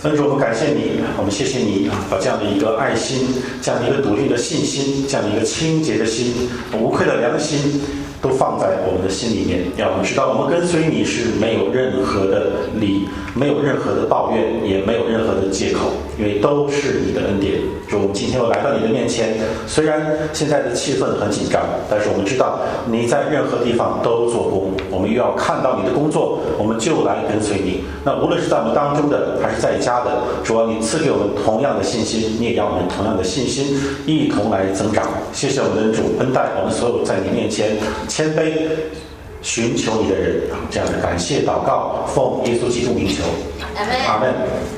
恩主，我们感谢你，我们谢谢你把这样的一个爱心，这样的一个笃定的信心，这样的一个清洁的心，无愧的良心，都放在我们的心里面，让我们知道我们跟随你是没有任何的理，没有任何的抱怨，也没有任何的借口，因为都是你的恩典。主，我们今天又来到你的面前，虽然现在的气氛很紧张，但是我们知道你在任何地方都做工，我们又要看到你的工作，我们就来跟随你。那无论是在我们当中的还是在家的，主啊，你赐给我们同样的信心，你也让我们同样的信心一同来增长。谢谢我们的主恩待我们所有在你面前谦卑寻求你的人，这样的感谢祷告，奉耶稣基督名求，阿们。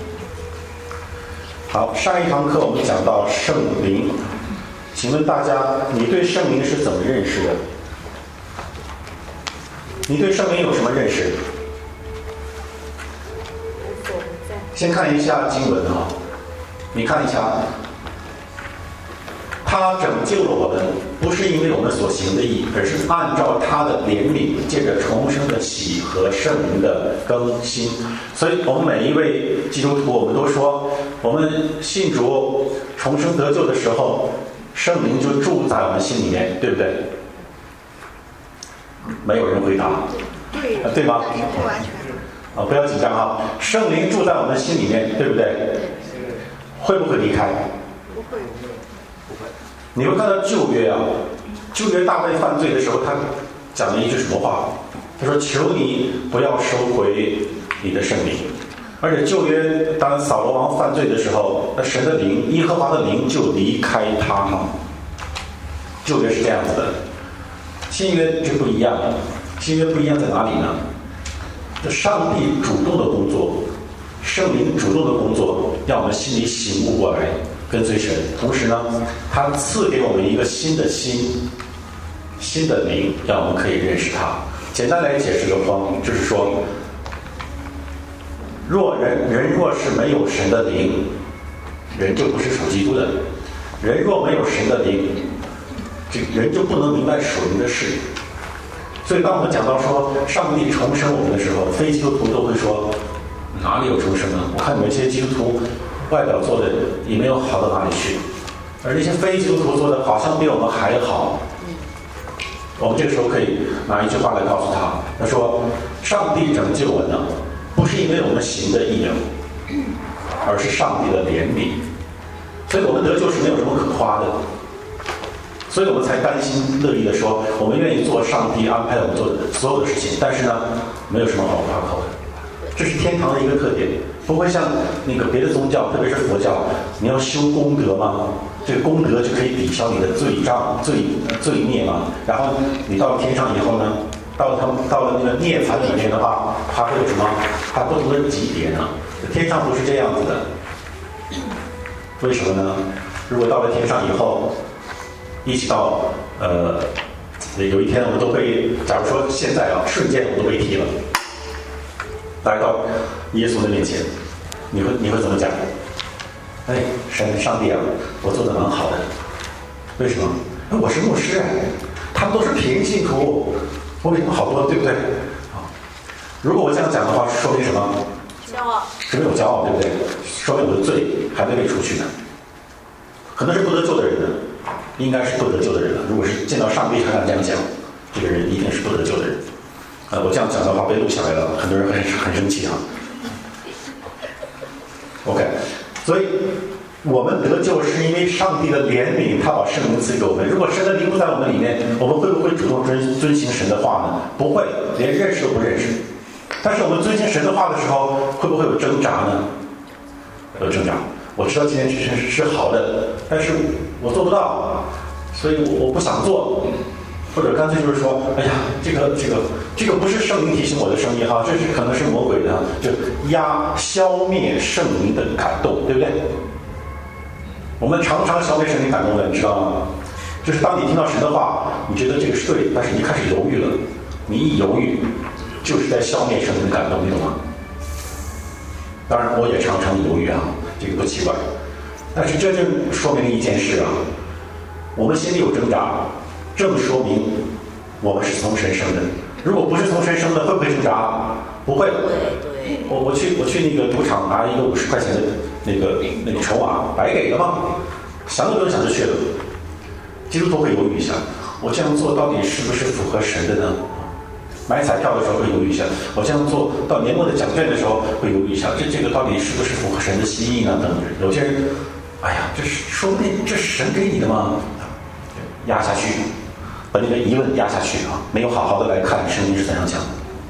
好，上一堂课我们讲到圣灵，请问大家，你对圣灵是怎么认识的？你对圣灵有什么认识？先看一下经文啊，你看一下，他拯救了我们，不是因为我们所行的义，而是按照他的怜悯，借着重生的喜和圣灵的更新。所以我们每一位基督徒，我们都说，我们信主重生得救的时候，圣灵就住在我们心里面，对不对？没有人回答，对吗？ 不完全。 不要紧张啊！圣灵住在我们心里面，对不对？会不会离开？ 不会。 你会看到旧约啊，旧约大卫犯罪的时候，他讲了一句什么话？他说：“求你不要收回你的圣灵。”而且旧约当扫罗王犯罪的时候，那神的灵，耶和华的灵就离开他哈。旧约是这样子的，新约就不一样。新约不一样在哪里呢？上帝主动的工作，圣灵主动的工作，让我们心里醒悟过来，跟随神。同时呢，他赐给我们一个新的心，新的灵，让我们可以认识他。简单来解释个方，就是说，人若是没有神的灵，人就不是属基督的。人若没有神的灵，这人就不能明白属灵的事。所以当我们讲到说上帝重生我们的时候，非基督徒都会说，哪里有重生呢？我看你们这些基督徒外表做的也没有好到哪里去，而那些非基督徒做的好像比我们还好。我们这个时候可以拿一句话来告诉他，他说上帝拯救我们呢，不是因为我们行的义，而是上帝的怜悯。所以我们得救是没有什么可夸的，所以我们才甘心乐意的说，我们愿意做上帝安排我们做的所有的事情，但是呢，没有什么好夸口的。这是天堂的一个特点，不会像那个别的宗教，特别是佛教，你要修功德吗？这个功德就可以抵消你的罪孽嘛。然后你到了天上以后呢，到了那个涅槃里面的话，它会有什么？它不同的级别呢？天上不是这样子的，为什么呢？如果到了天上以后，一起到有一天我们都被，假如说现在啊，瞬间我们都被踢了，来到耶稣的面前，你会怎么讲？哎，上帝啊，我做的蛮好的，为什么？我是牧师，他们都是平信徒，我比他们好多，对不对？啊，如果我这样讲的话，说明什么？ 骄傲。 说明我骄傲，对不对？说明我的罪还没被除去呢。可能是不得救的人呢，应该是不得救的人了。如果是见到上帝还敢这样讲，这个人一定是不得救的人。我这样讲的话被录下来了，很多人很生气啊。OK， 所以我们得救是因为上帝的怜悯，他把圣灵赐给我们。如果神的灵不在我们里面，我们会不会主动遵行神的话呢？不会，连认识都不认识。但是我们遵行神的话的时候，会不会有挣扎呢？有挣扎。我知道今天是好的，但是我做不到，所以我不想做，或者干脆就是说，哎呀，这个不是圣灵提醒我的声音哈，这是可能是魔鬼的，就消灭圣灵的感动，对不对？我们常常消灭圣灵感动的，你知道吗？就是当你听到神的话，你觉得这个是对，但是你开始犹豫了，你一犹豫，就是在消灭圣灵的感动，你懂吗？当然，我也常常犹豫啊。这个不奇怪，但是这正说明一件事啊，我们心里有挣扎，正说明我们是从神生的。如果不是从神生的，会不会挣扎？不会。 我去那个赌场拿一个50块钱的那个筹码，白给的嘛，想都不用想就去了。基督徒会犹豫一下，我这样做到底是不是符合神的呢？买彩票的时候会犹豫一下，我这样做到年末的奖券的时候会犹豫一下，这个到底是不是符合神的心意呢？等等。有些人，哎呀，这是说不定这是神给你的吗？压下去，把那个疑问压下去啊，没有好好的来看圣经是怎样讲的。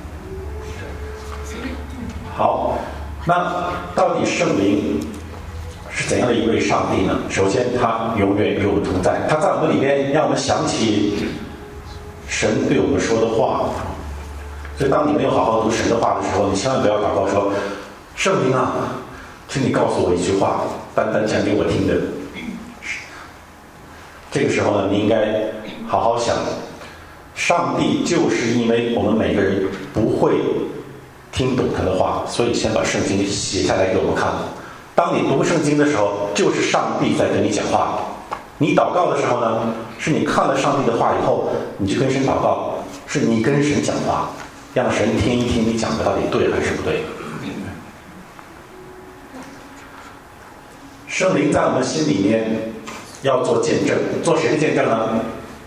好，那到底圣灵是怎样的一位上帝呢？首先，他永远与我们同在，他在我们里边让我们想起神对我们说的话。所以当你没有好好读神的话的时候，你千万不要祷告说，圣灵啊，请你告诉我一句话，单单讲给我听的。这个时候呢，你应该好好想，上帝就是因为我们每个人不会听懂他的话，所以先把圣经写下来给我们看。当你读圣经的时候，就是上帝在跟你讲话。你祷告的时候呢，是你看了上帝的话以后，你去跟神祷告，是你跟神讲话，让神听一听你讲的到底对还是不对。圣灵在我们心里面要做见证，做谁的见证呢？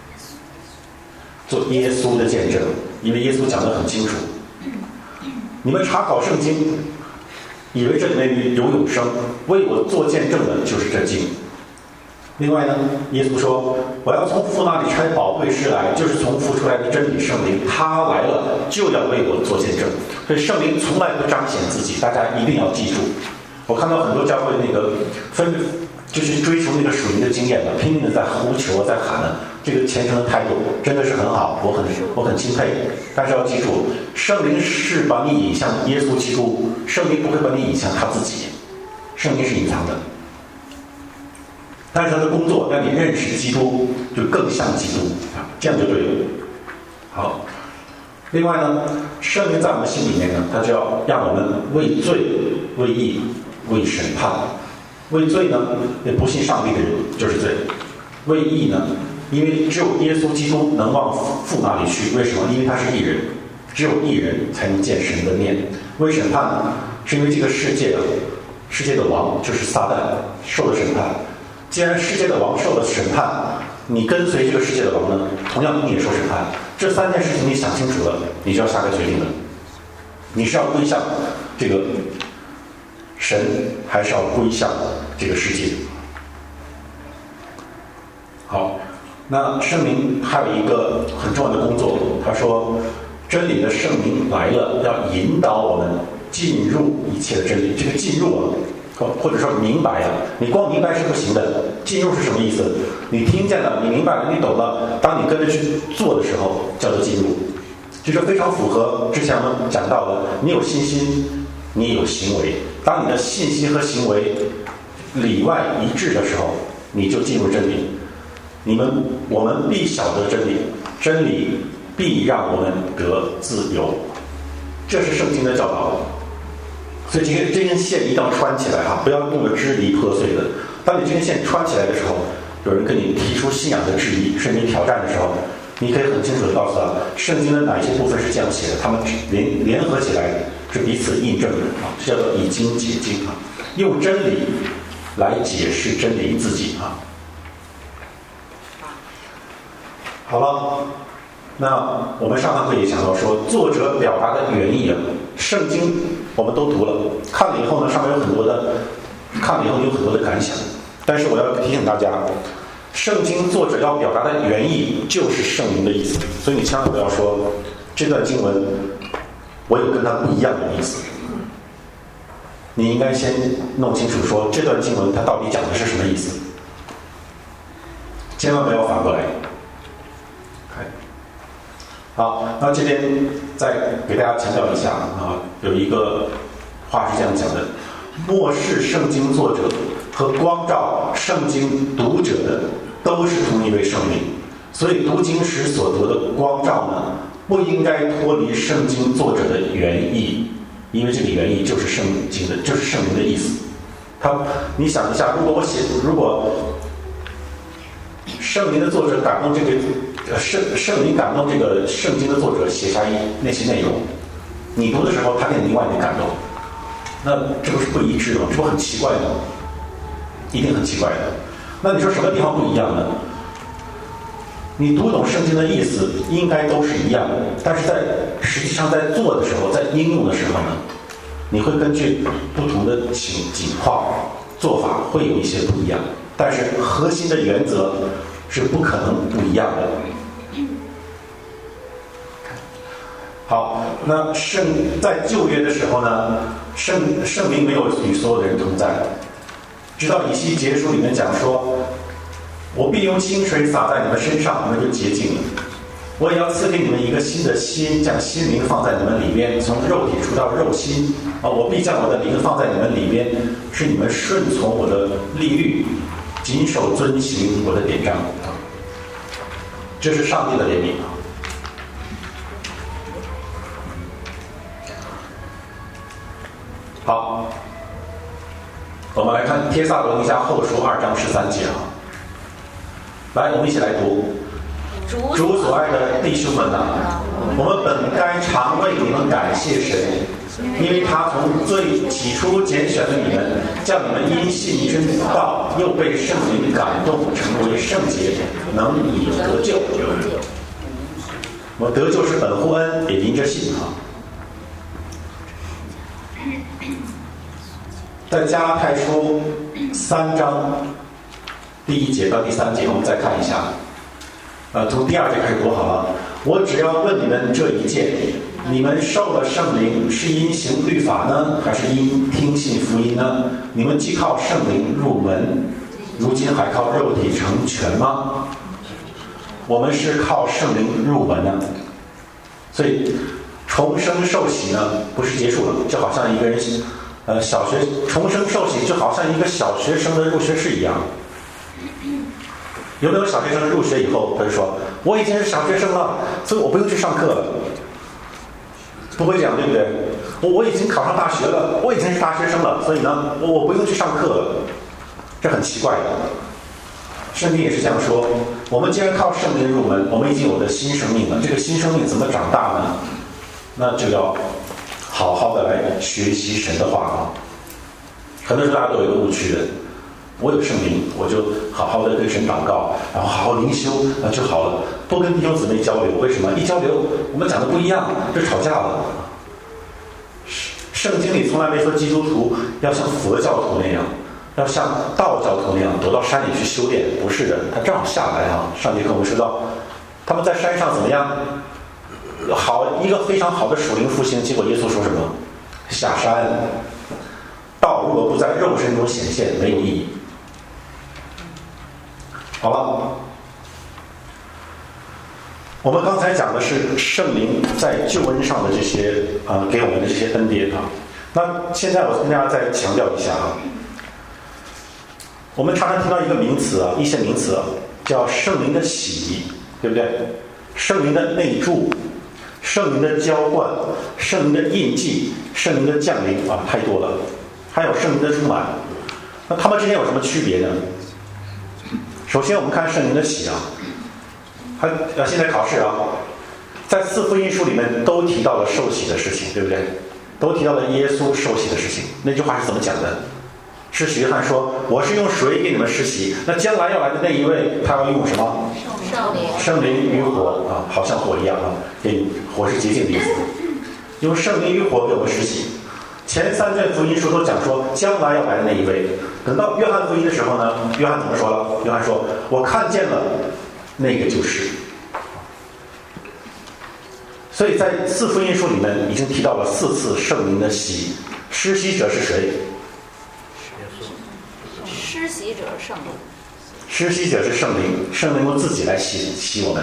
做耶稣的见证，因为耶稣讲得很清楚。你们查考圣经，以为这里面有永生，为我做见证的就是这经。另外呢，耶稣说，我要从父那里差宝贵师来，就是从父出来的真理圣灵，他来了就要为我做见证。所以圣灵从来不彰显自己，大家一定要记住。我看到很多教会那个就是追求那个属灵的经验的，拼命的在呼求在喊呢，这个虔诚的态度真的是很好，我很钦佩。但是要记住，圣灵是把你引向耶稣基督，圣灵不会把你引向他自己，圣灵是隐藏的。但是他的工作让你认识基督，就更像基督，这样就对了。好，另外呢，圣灵在我们心里面呢，他就要让我们为罪、为义、为审判。为罪呢，也不信上帝的人就是罪；为义呢，因为只有耶稣基督能往父那里去。为什么？因为他是义人，只有义人才能见神的面。为审判呢，是因为这个世界的王就是撒旦受了审判。既然世界的王受了审判，你跟随这个世界的王呢，同样你也受审判。这3件事情你想清楚了，你就要下个决定了。你是要归向这个神，还是要归向这个世界？好，那圣灵还有一个很重要的工作，他说真理的圣灵来了，要引导我们进入一切的真理。这个进入啊，或者说明白啊，你光明白是不行的。进入是什么意思？你听见了，你明白了，你懂了，当你跟着去做的时候，叫做进入。就是非常符合之前我们讲到的，你有信心，你有行为。当你的信心和行为里外一致的时候，你就进入真理。我们必晓得真理，真理必让我们得自由。这是圣经的教导。所以这根线一定要穿起来哈，不要弄得支离破碎的。当你这根线穿起来的时候，有人跟你提出信仰的质疑，甚至挑战的时候，你可以很清楚地告诉他，圣经的哪些部分是这样写的，他们联合起来是彼此印证的啊，这叫做以经解经啊，用真理来解释真理自己啊。好了，那我们上堂课也讲到说，作者表达的原意啊，圣经我们都读了，看了以后呢，上面有很多的，看了以后有很多的感想。但是我要提醒大家，圣经作者要表达的原意就是圣灵的意思，所以你千万不要说这段经文我有跟他不一样的意思。你应该先弄清楚说这段经文它到底讲的是什么意思，千万不要反过来。好，那这边再给大家强调一下啊，有一个话是这样讲的：末世圣经作者和光照圣经读者的都是同一位圣灵，所以读经时所得的光照呢，不应该脱离圣经作者的原意，因为这个原意就是圣经的，就是圣灵的意思。你想一下，如果圣灵的作者感动圣灵感动这个圣经的作者写下那些内容， 你读的时候他给你另外一点感动，那这不是不一致吗？这不很奇怪吗？一定很奇怪的。那你说什么地方不一样呢？你读懂圣经的意思应该都是一样的，但是实际上在做的时候，在应用的时候呢，你会根据不同的情况做法会有一些不一样，但是核心的原则是不可能不一样的。好，那在旧约的时候呢，圣灵没有与所有的人同在，直到以西结书里面讲说，我必用清水洒在你们身上，你们就洁净了。我也要赐给你们一个新的心，将心灵放在你们里边，从肉体出到肉心啊！我必将我的灵放在你们里边，使你们顺从我的律例，谨守遵行我的典章。这是上帝的怜悯啊！好，我们来看帖撒罗尼迦后书2章13节啊。来，我们一起来读。主所爱的弟兄们啊，我们本该常为你们感谢神，因为他从最起初拣选了你们，叫你们因信真道，又被圣灵感动，成为圣洁，能以得救。我得救是本乎恩，也因着信啊。在加拉太书3章第1节到第3节，我们再看一下。从第2节开始读好了。我只要问你们这一件：你们受了圣灵，是因行律法呢，还是因听信福音呢？你们既靠圣灵入门，如今还靠肉体成全吗？我们是靠圣灵入门的，所以重生受洗呢，不是结束了，就好像一个人重生受洗就好像一个小学生的入学式一样。有没有小学生入学以后他就说我已经是小学生了，所以我不用去上课了？不会这样，对不对？我已经考上大学了，我已经是大学生了，所以呢我不用去上课了。这很奇怪的。圣经也是这样说，我们既然靠圣灵入门，我们已经有了新生命了，这个新生命怎么长大呢？那就要好好的来学习神的话啊。很多时候大家都有一个误区的，我有圣灵，我就好好的对神祷告，然后好好灵修就好了，多跟弟兄姊妹交流。为什么？一交流我们讲的不一样就吵架了。圣经里从来没说基督徒要像佛教徒那样，要像道教徒那样躲到山里去修炼，不是的。他正好下来啊，上帝跟我们说到他们在山上怎么样，一个非常好的属灵复兴，结果耶稣说什么？下山。道如果不在肉身中显现，没有意义。好了，我们刚才讲的是圣灵在救恩上的这些给我们的这些恩典啊。那现在我跟大家再强调一下啊，我们常常听到一个名词啊，一些名词叫圣灵的洗，对不对？圣灵的内住，圣灵的浇灌，圣灵的印记，圣灵的降临啊，太多了。还有圣灵的充满，那他们之间有什么区别呢？首先我们看圣灵的洗啊，现在考试啊，在4福音书里面都提到了受洗的事情，对不对？都提到了耶稣受洗的事情。那句话是怎么讲的？施洗约翰说：“我是用水给你们施洗，那将来要来的那一位，他要用什么？圣灵与火啊，好像火一样啊，火是洁净的意思，用圣灵与火给我们施洗。”前3卷福音书都讲说将来要来的那一位，等到约翰福音的时候呢，约翰怎么说了？约翰说：“我看见了，那个就是。”所以在4福音书里面已经提到了4次圣灵的洗。施洗者是谁？ 施洗者是圣灵。 施洗者是圣灵，圣灵用自己来洗我们。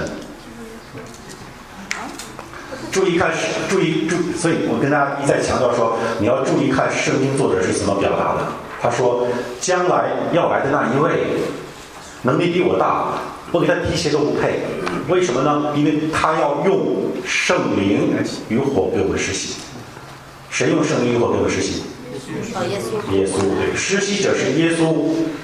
注意，所以我跟大家一再强调说，你要注意看圣经作者是怎么表达的。他说：“将来要来的那一位，能力比我大，我给他提鞋都不配。为什么呢？因为他要用圣灵与火给我们施洗。谁用圣灵与火给我们施洗？耶稣。对，施洗者是耶稣。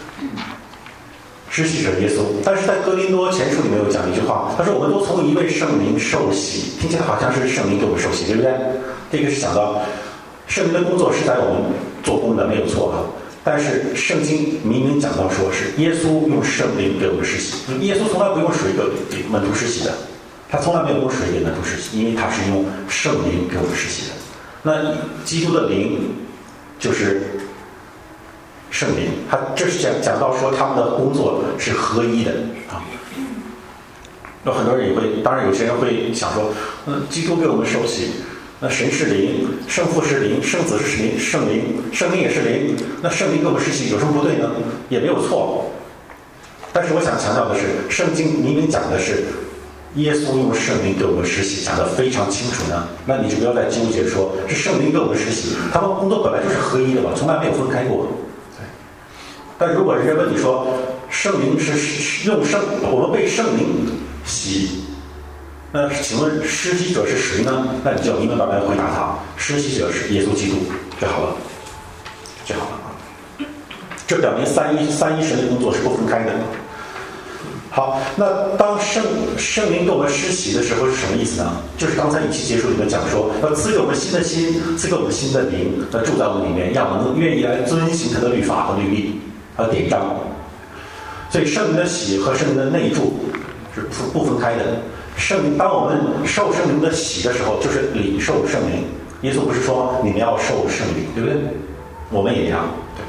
施洗者耶稣。但是在哥林多前书里面有讲一句话，他说我们都从一位圣灵受洗，听起来好像是圣灵给我们受洗，对不对？ 这个是讲到圣灵的工作是在我们做工的，没有错啊。但是圣经明明讲到说是耶稣用圣灵给我们施洗，耶稣从来不用水给门徒施洗的，他从来没有用水给门徒施洗，因为他是用圣灵给我们施洗的。那基督的灵就是圣灵，他这是讲到说他们的工作是合一的啊。有很多人也会，当然有些人会想说，基督给我们受洗，那神是灵，圣父是灵，圣子是灵，圣灵也是灵，那圣灵给我们施洗有什么不对呢？也没有错。但是我想强调的是，圣经明明讲的是耶稣用圣灵给我们施洗，讲得非常清楚呢。那你就不要再纠结说是圣灵给我们施洗，他们工作本来就是合一的嘛，从来没有分开过。对。但如果人家问你说，圣灵是用我们被圣灵洗，那请问施洗者是谁呢？那你就要明明白白地回答他，施洗者是耶稣基督，就好了，就好了。这表明三一神的工作是不分开的。好，那当圣灵给我们施洗的时候是什么意思呢？就是刚才一期结束里面讲说，要赐给我们新的心，赐给我们新的灵，那住在我们里面，让我们愿意来遵行他的律法和律例和典章。所以圣灵的洗和圣灵的内住是不分开的。当我们受圣灵的洗的时候，就是领受圣灵。耶稣不是说你们要受圣灵，对不对？我们也一样。对。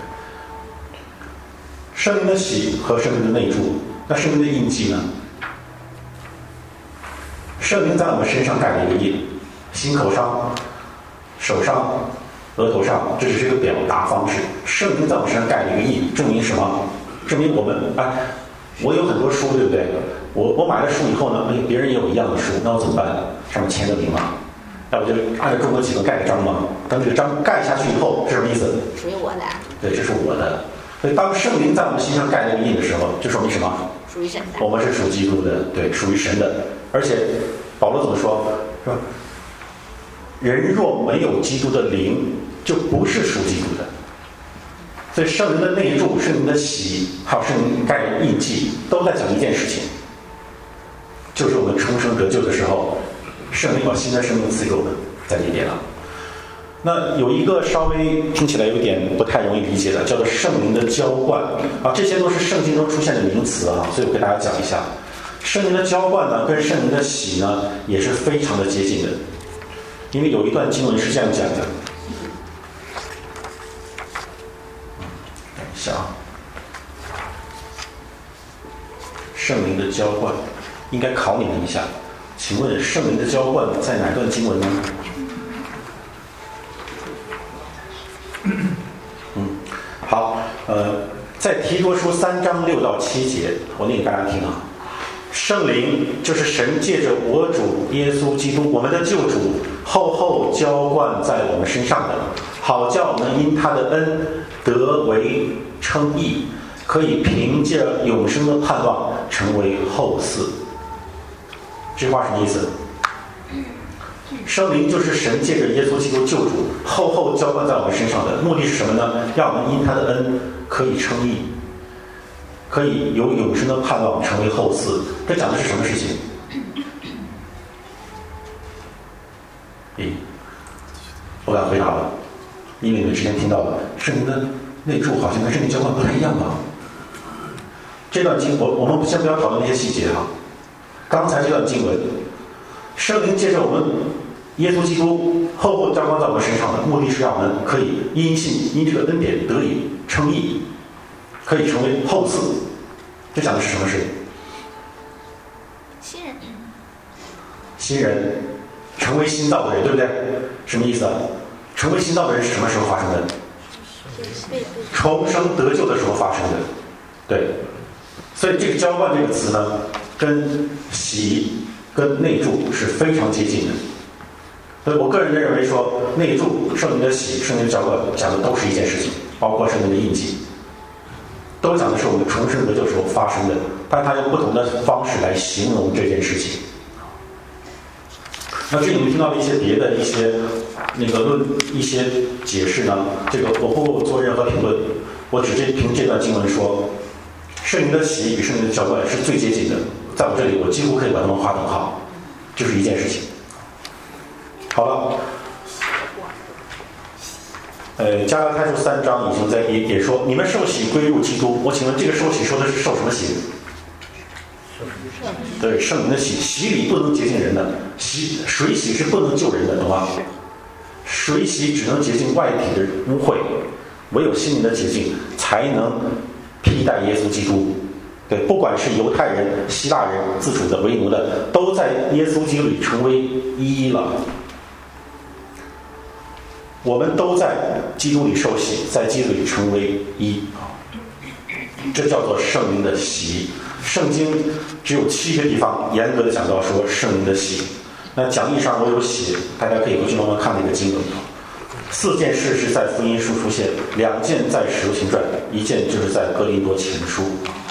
圣灵的洗和圣灵的内住，那圣灵的印记呢？圣灵在我们身上盖了一个印，心口上、手上、额头上，这只是一个表达方式。圣灵在我们身上盖了一个印，证明什么？证明我们我有很多书，对不对？我买了书以后呢，别人也有一样的书，那我怎么办？上面签个名嘛，那我就按照中国几个盖个章嘛。等这个章盖下去以后，是什么意思？ 属于我的。对， 这是我的。所以当圣灵在我们心上盖了一个印的时候，就说明什么？ 属于神的。 我们是属基督的，对，属于神的。而且保罗怎么说？说人若没有基督的灵，就不是属基督的。所以圣灵的内住、圣灵的洗，还有圣灵盖的印记，都在讲一件事情，就是我们重生得救的时候，圣灵把新的生命赐给我们在里边了。那有一个稍微听起来有点不太容易理解的，叫做圣灵的浇灌啊，这些都是圣经中出现的名词啊，所以我给大家讲一下，圣灵的浇灌呢，跟圣灵的洗呢，也是非常的接近的，因为有一段经文是这样讲的。想圣灵的浇灌，应该考你们一下，请问圣灵的浇灌在哪段经文呢？好，在提多书3章6到7节，我念给大家听啊。圣灵就是神借着我主耶稣基督，我们的救主，厚厚浇灌在我们身上的，好叫我们因他的恩得为称义，可以凭借永生的盼望成为后嗣。这话什么意思？圣灵就是神借着耶稣基督救主，厚厚浇灌在我们身上的，目的是什么呢？让我们因他的恩可以称义，可以有永生的盼望成为后嗣。这讲的是什么事情？我敢回答了，因为你们之前听到的圣灵的内住好像跟圣灵浇灌不太一样吧？这段经我们先不要讨论那些细节哈。刚才这段经文，圣灵借着我们耶稣基督厚厚浇灌在我们身上的，目的是让我们可以因信因这个恩典得以称义，可以成为后嗣。这讲的是什么事？新人成为新造的人，对不对？什么意思啊？成为新造的人是什么时候发生的？重生得救的时候发生的。对，所以这个浇灌这个词呢，跟洗跟内住是非常接近的。所以我个人认为说，内住、圣灵的洗、圣灵的浇灌讲的都是一件事情，包括圣灵的印记，都讲的是我们重生得救时候发生的，但它用不同的方式来形容这件事情。那至于你们听到的一些别的一些一些解释呢，这个我不做任何评论，我只是凭这段经文说，圣灵的洗与圣灵的浇灌是最接近的，在我这里我几乎可以把它们划等号，就是一件事情。好了， 加拉太书3章已经也说，你们受洗归入基督。我请问这个受洗说的是受什么洗？对，圣灵的洗。洗礼不能洁净人的，水洗是不能救人的，懂吗？水洗只能洁净外体的污秽，唯有心灵的洁净才能替代耶稣基督。对，不管是犹太人、希腊人、自主的、为奴的，都在耶稣基督里成为一了。我们都在基督里受洗，在基督里成为一，这叫做圣灵的洗。圣经只有7个地方严格的讲到说圣灵的洗。那讲义上我有写，大家可以回去慢慢看那个经文。4件事是在福音书出现，2件在使徒行传，1件就是在哥林多前书。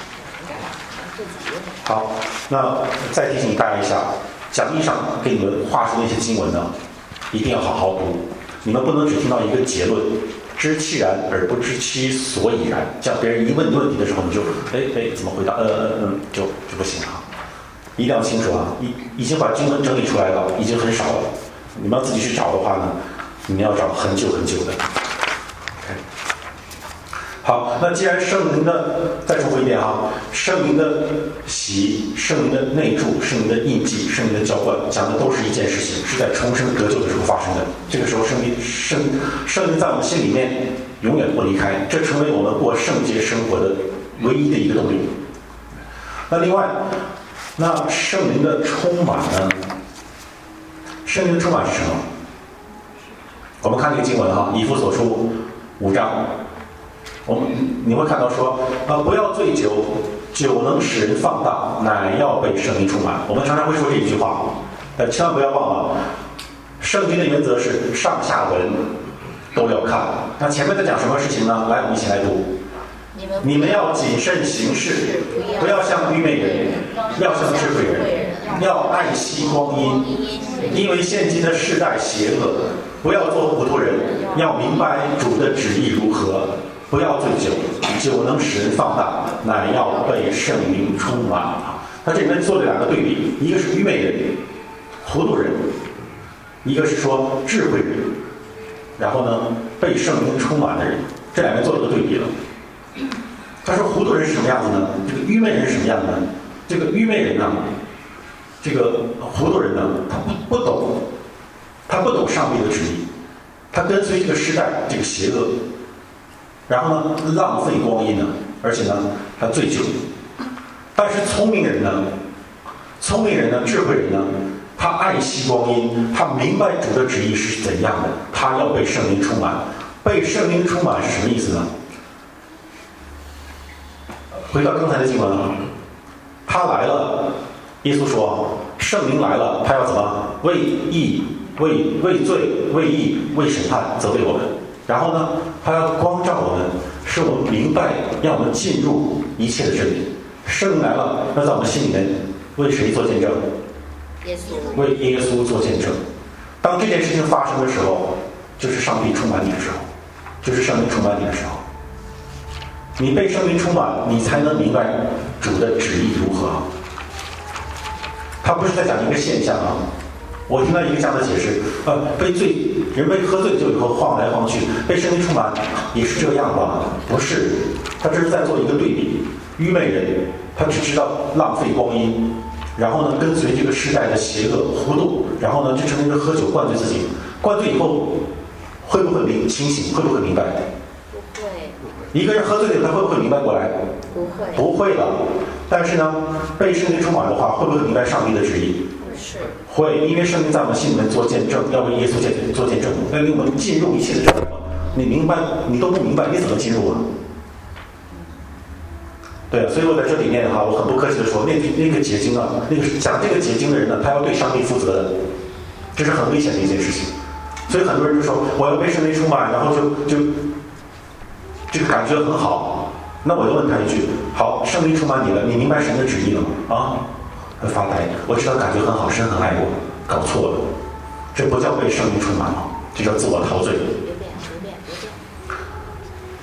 好，那再提醒大家一下，讲义上给你们画出那些经文呢，一定要好好读。你们不能只听到一个结论，知其然而不知其所以然。像别人一问你问题的时候，你就怎么回答？就不行啊！一定要清楚啊！已经把经文整理出来了，已经很少了。你们要自己去找的话呢，你们要找很久很久的。OK， 好，那既然圣灵的，再重复一遍啊，圣灵的洗、圣灵的内住、圣灵的印记、圣灵的浇灌，讲的都是一件事情，是在重生得救的时候发生的。这个时候圣灵在我们心里面永远不离开，这成为我们过圣洁生活的唯一的一个动力。那另外，那圣灵的充满呢？圣灵的充满是什么？我们看这个经文哈，以弗所书5章，你会看到说不要醉酒，酒能使人放荡，乃要被圣灵充满。我们常常会说这一句话，但千万不要忘了，圣经的原则是上下文都要看。那前面在讲什么事情呢？来，我们一起来读。你们要谨慎行事，不要像愚昧人，要像智慧人，要爱惜光阴，因为现今的世代邪恶。不要做糊涂人，要明白主的旨意如何。不要醉酒，酒能使人放荡，乃要被圣灵充满。他这里面做了2个对比，一个是愚昧人、糊涂人，一个是说智慧人，然后呢被圣灵充满的人，这2个做了个对比了。他说糊涂人是什么样子呢？这个愚昧人是什么样子呢？这个愚昧人呢，这个糊涂人呢，他不懂上帝的旨意，他跟随这个时代这个邪恶，然后呢浪费光阴呢，而且呢他醉酒。但是聪明人呢，智慧人呢，他爱惜光阴，他明白主的旨意是怎样的，他要被圣灵充满。被圣灵充满是什么意思呢？回到刚才的经文啊，他来了，耶稣说圣灵来了，他要怎么为义、为罪、为义、为审判责备我们。然后呢，他要光照我们，使我们明白，让我们进入一切的真理。圣灵来了，要在我们心里面为谁做见证？ 耶稣。 为耶稣做见证。当这件事情发生的时候，就是上帝充满你的时候，就是圣灵充满你的时候。你被圣灵充满，你才能明白主的旨意如何。他不是在讲一个现象啊。我听到一个这样的解释，人被喝醉酒以后晃来晃去，被圣灵充满也是这样吧？不是，他这是在做一个对比。愚昧人他只知道浪费光阴，然后呢跟随这个时代的邪恶糊涂，然后呢就成为一个喝酒灌醉自己，灌醉以后会不会清醒？会不会明白？ 不会。 一个人喝醉了，他会不会明白过来？ 不会。 不会了。但是呢，被圣灵充满的话，会不会明白上帝的旨意？ 是。 会，因为圣灵在我们心里面做见证，要为耶稣做见证，要令我们进入一切的真理。你明白，你都不明白，你怎么进入啊？对，所以我在这里面哈，我很不客气的说，那个结晶啊，那个讲这个结晶的人呢，他要对上帝负责的，这是很危险的一件事情。所以很多人就说，我要被圣灵充满，然后就这个感觉很好。那我就问他一句：好，圣灵充满你了，你明白神的旨意了吗？啊，他发呆。我知道感觉很好，神很爱我，搞错了，这不叫被圣灵充满，这叫自我陶醉。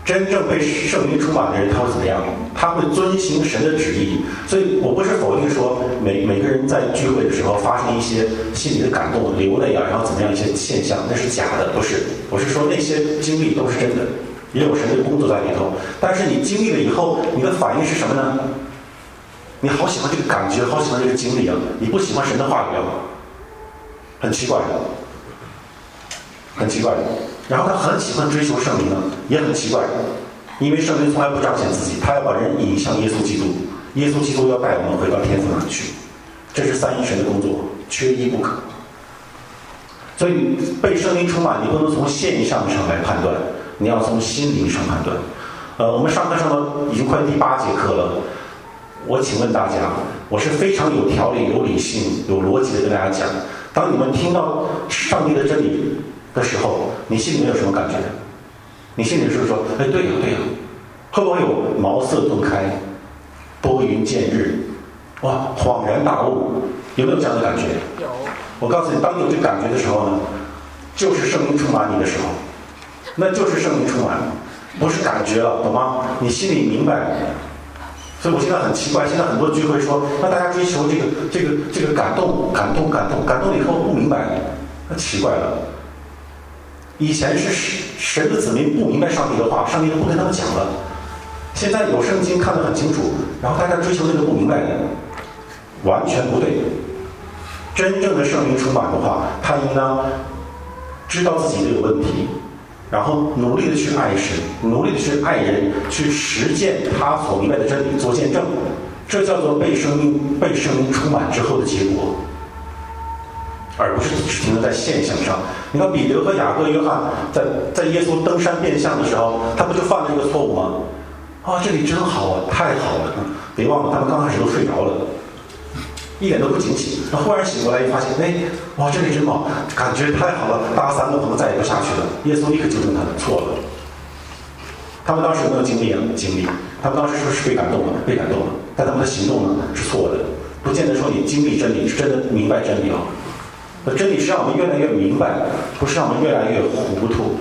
真正被圣灵充满的人，他会怎么样？他会遵行神的旨意。所以我不是否定说每个人在聚会的时候发生一些心里的感动、流泪啊，然后怎么样一些现象，那是假的，不是。我是说那些经历都是真的，也有神的工作在里头。但是你经历了以后，你的反应是什么呢？你好喜欢这个感觉，好喜欢这个经历啊，你不喜欢神的话语啊，很奇怪的，很奇怪的。然后他很喜欢追求圣灵呢，也很奇怪，因为圣灵从来不彰显自己，他要把人引向耶稣基督，耶稣基督要带我们回到天父那里去，这是三一神的工作，缺一不可。所以被圣灵充满，你不能从现象上来判断，你要从心灵上判断。我们上课上到已经快第8节课了，我请问大家，我是非常有条理、有理性、有逻辑的跟大家讲，当你们听到上帝的真理的时候，你心里面有什么感觉？你心里是不是说，哎，对呀，对呀，会不会有茅塞顿开、拨云见日？哇，恍然大悟，有没有这样的感觉？ 有。 我告诉你，当你有这感觉的时候呢，就是圣灵充满你的时候，那就是圣灵充满，不是感觉了，懂吗？你心里明白。所以我现在很奇怪，现在很多聚会说，让大家追求这个感动了以后不明白，那奇怪了。以前是神的子民不明白上帝的话，上帝都不跟他们讲了。现在有圣经看得很清楚，然后大家追求那个不明白的，完全不对。真正的圣灵充满的话，他应当知道自己这个问题，然后努力的去爱神，努力的去爱人，去实践他所明白的真理，做见证。这叫做被圣灵充满之后的结果，而不是只停留在现象上。你看彼得和雅各、约翰在耶稣登山变相的时候，他不就犯了一个错误吗？啊，这里真好啊，太好了！别忘了，他们刚开始都睡着了，一点都不惊喜。然后忽然醒过来，一发现，哎，哇，这里真好，感觉太好了，大家3个可能再也不下去了。耶稣立刻纠正他们，错了。他们当时有没有经历啊？经历。他们当时是不是被感动了？被感动了。但他们的行动呢是错的，不见得说你经历真理是真的明白真理啊。那真理是让我们越来越明白，不是让我们越来越糊涂。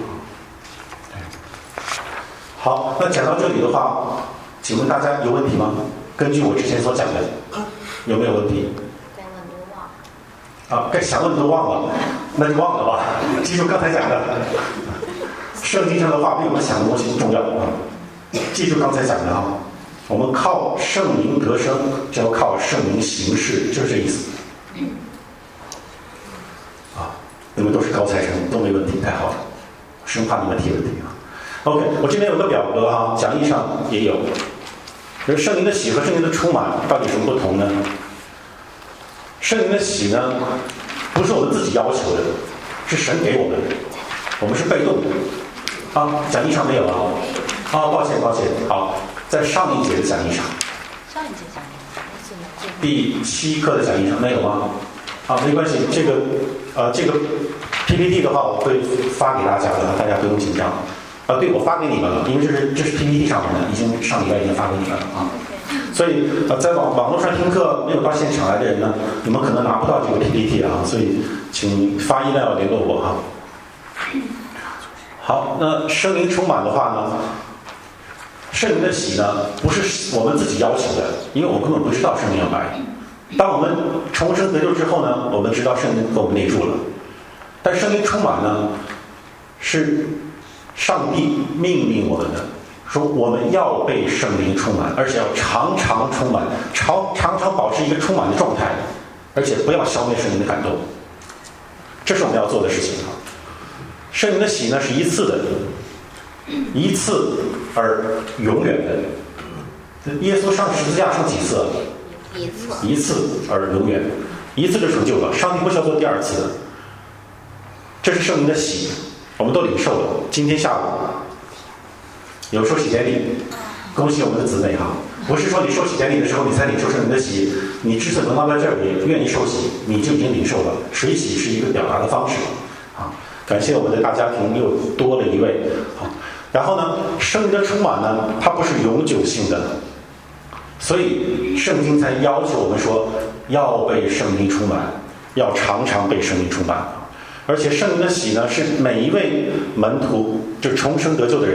好，那讲到这里的话，请问大家有问题吗？根据我之前所讲的，有没有问题？ 该问都忘了。 啊，该想问都忘了，那就忘了吧。记住刚才讲的，圣经上的话比我们想的东西重要啊。记住刚才讲的啊，我们靠圣灵得生，就要靠圣灵行事，就是这意思。啊，你们都是高材生，都没问题，太好了，生怕你们提问题啊。OK， 我这边有个表格啊，讲义上也有。就是圣灵的喜和圣灵的充满到底有什么不同呢？圣灵的喜呢，不是我们自己要求的，是神给我们的，我们是被动的。啊，讲义上没有啊？啊，抱歉。好，在上一节的讲义上。 上一节讲义， 第7课的讲义上没有吗？啊，没关系，这个 PPT 的话我会发给大家的，大家不用紧张。对，我发给你们了，因为这是 PPT 上面的，上礼拜已经发给你们了啊。所以在网络上听课没有到现场来的人呢，你们可能拿不到这个 PPT 啊，所以请发email联络我哈。好，那圣灵充满的话呢，圣灵的喜呢，不是我们自己要求的，因为我根本不知道圣灵要来。当我们重生得救之后呢，我们知道圣灵给我们内住了，但圣灵充满呢，是上帝命令我们的，说我们要被圣灵充满，而且要常常充满，常常保持一个充满的状态，而且不要消灭圣灵的感动，这是我们要做的事情啊。圣灵的喜呢是一次的，一次而永远的。耶稣上十字架上几次？一次而永远，一次就成就了，上帝不需要做第2次的。这是圣灵的喜，我们都领受了。今天下午有受洗典礼，恭喜我们的姊妹哈！不是说你受洗典礼的时候你才领受圣灵的喜，你之所以能到这里愿意受洗，你就已经领受了。水洗是一个表达的方式啊。感谢我们的大家庭又多了一位好。然后呢，圣灵的充满呢，它不是永久性的，所以圣经才要求我们说要被圣灵充满，要常常被圣灵充满。而且圣灵的喜呢，是每一位门徒，就重生得救的人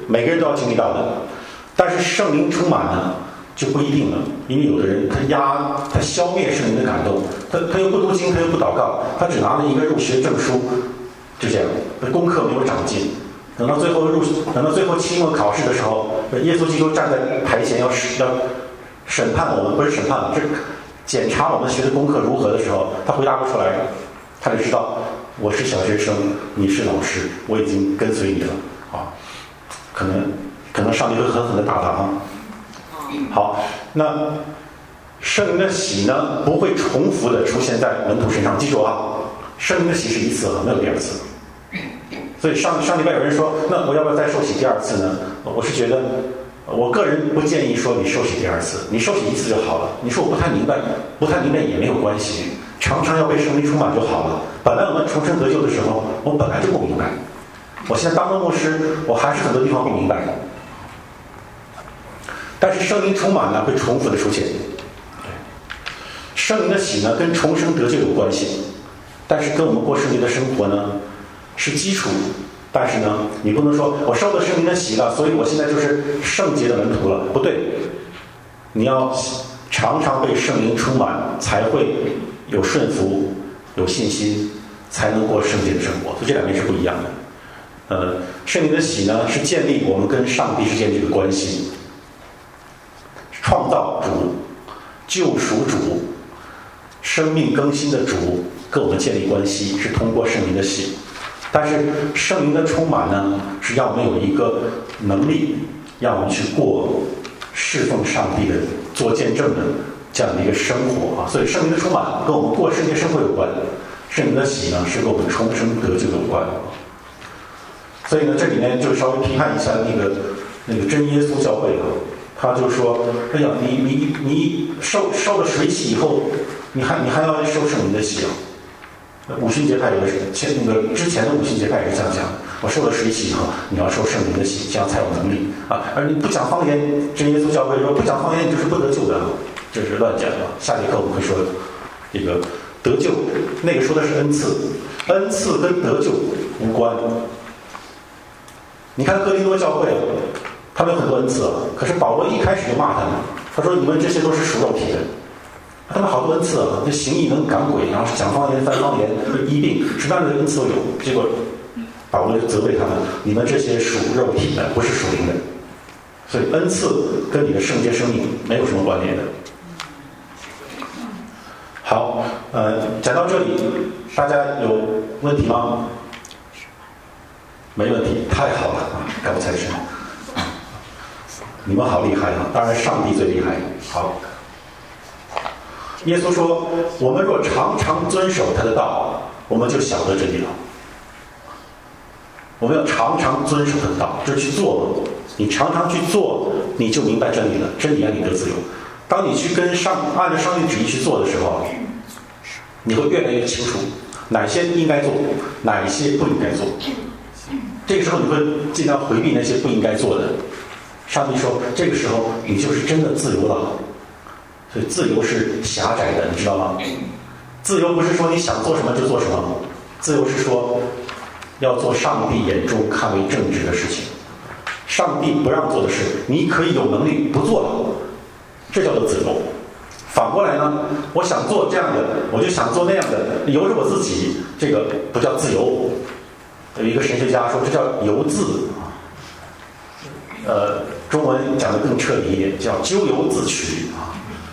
每个人都要经历到的。但是圣灵充满呢，就不一定了，因为有的人他消灭圣灵的感动，他又不读经，他又不祷告，他只拿了一个入学证书，就这样，功课没有长进。等到最后期末考试的时候，耶稣基督站在台前要审判我们，不是审判，是检查我们学的功课如何的时候，他回答不出来，他就知道我是小学生，你是老师，我已经跟随你了啊，可能上帝会狠狠地打他啊。好，那圣灵的洗呢，不会重复的出现在门徒身上，记住啊，圣灵的洗是一次，没有第二次。所以上礼拜有人说，那我要不要再受洗第二次呢？我是觉得，我个人不建议说你受洗第二次，你受洗一次就好了。你说我不太明白也没有关系，常常要被圣灵充满就好了。本来我们重生得救的时候，我本来就不明白，我现在当了牧师，我还是很多地方不明白。但是圣灵充满呢，会重复的出现。圣灵的洗呢，跟重生得救有关系，但是跟我们过圣洁的生活呢是基础。但是呢，你不能说我受了圣灵的洗了，所以我现在就是圣洁的门徒了，不对。你要常常被圣灵充满，才会有顺服、有信心，才能过圣洁的生活。所以这两边是不一样的。圣灵的洗呢，是建立我们跟上帝之间这个关系。创造主、救赎主、生命更新的主跟我们建立关系，是通过圣灵的洗。但是圣灵的充满呢，是让我们有一个能力，让我们去过侍奉上帝的、做见证的这样的一个生活啊。所以圣灵的充满跟我们过圣洁生活有关，圣灵的洗呢是跟我们重生得救有关。所以呢，这里面就稍微批判一下那个真耶稣教会啊。他就说：“哎呀，你受了水洗以后，你还要受圣灵的洗啊？五旬节派有的之前的五旬节派也是这样讲的。我受了水洗以后，你要受圣灵的洗，这样才有能力啊。而你不讲方言，真耶稣教会说不讲方言你就是不得救的，这是乱讲的。下节课我们会说这个得救，那个说的是恩赐，恩赐跟得救无关。你看哥林多教会。”他们有很多恩赐啊，可是保罗一开始就骂他们，他说：“你们这些都是属肉体的。”他们好多恩赐啊，这行异能赶鬼，然后讲方言、翻方言、医病，什么样的恩赐都有。结果保罗就责备他们：“你们这些属肉体的，不是属灵的。”所以恩赐跟你的圣洁生命没有什么关联的。好，讲到这里，大家有问题吗？没问题，太好了啊！感谢神。你们好厉害啊！当然，上帝最厉害。好，耶稣说：“我们若常常遵守他的道，我们就晓得真理了。”我们要常常遵守他的道，就是去做。你常常去做，你就明白真理了。真理让你得自由。当你去按照上帝旨意去做的时候，你会越来越清楚哪些应该做，哪一些不应该做。这个时候，你会尽量回避那些不应该做的。上帝说：“这个时候你就是真的自由了。”所以自由是狭窄的，你知道吗？自由不是说你想做什么就做什么，自由是说要做上帝眼中看为正直的事情。上帝不让做的事，你可以有能力不做了，这叫做自由。反过来呢，我想做这样的，我就想做那样的，由着我自己，这个不叫自由。有一个神学家说，这叫由自。中文讲得更彻底一点，叫咎由自取啊。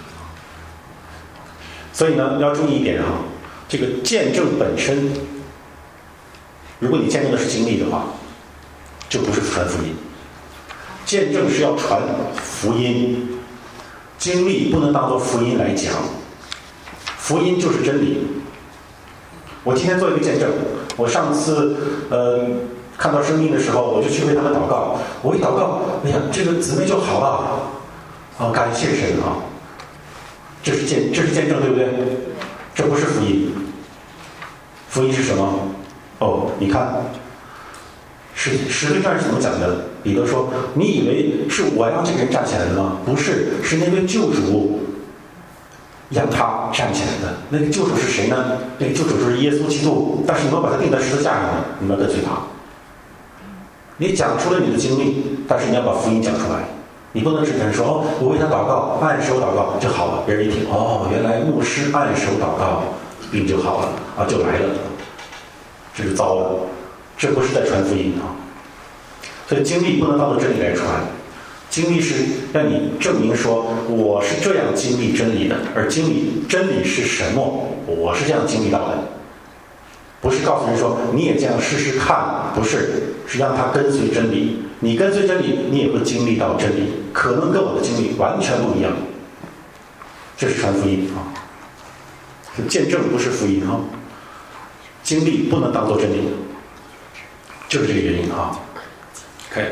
所以呢，要注意一点啊，这个见证本身，如果你见证的是经历的话，就不是传福音。见证是要传福音，经历不能当作福音来讲，福音就是真理。我今天做一个见证，我上次看到生病的时候，我就去为他们祷告。我一祷告，哎呀，这个姊妹就好了，啊，感谢神啊！这是见证，对不对？这不是福音。福音是什么？哦，你看，使徒传是怎么讲的？彼得说：“你以为是我让这个人站起来的吗？不是，是那位救主让他站起来的。那个救主是谁呢？那个救主就是耶稣基督。但是你们把他钉在十字架上了，你们跟随他。” 你讲出了你的经历，但是你要把福音讲出来。你不能只跟人说哦，我为他祷告，按手祷告就好了。别人一听，哦，原来牧师按手祷告，病就好了啊，就来了。这就糟了，这不是在传福音啊。所以经历不能当做真理来传，经历是让你证明说我是这样经历真理的，而经历真理是什么，我是这样经历到的。不是告诉人说你也这样试试看，不是，是让他跟随真理。你跟随真理，你也会经历到真理，可能跟我的经历完全不一样。这是传福音啊，见证不是福音啊，经历不能当做真理，就是这个原因啊。OK，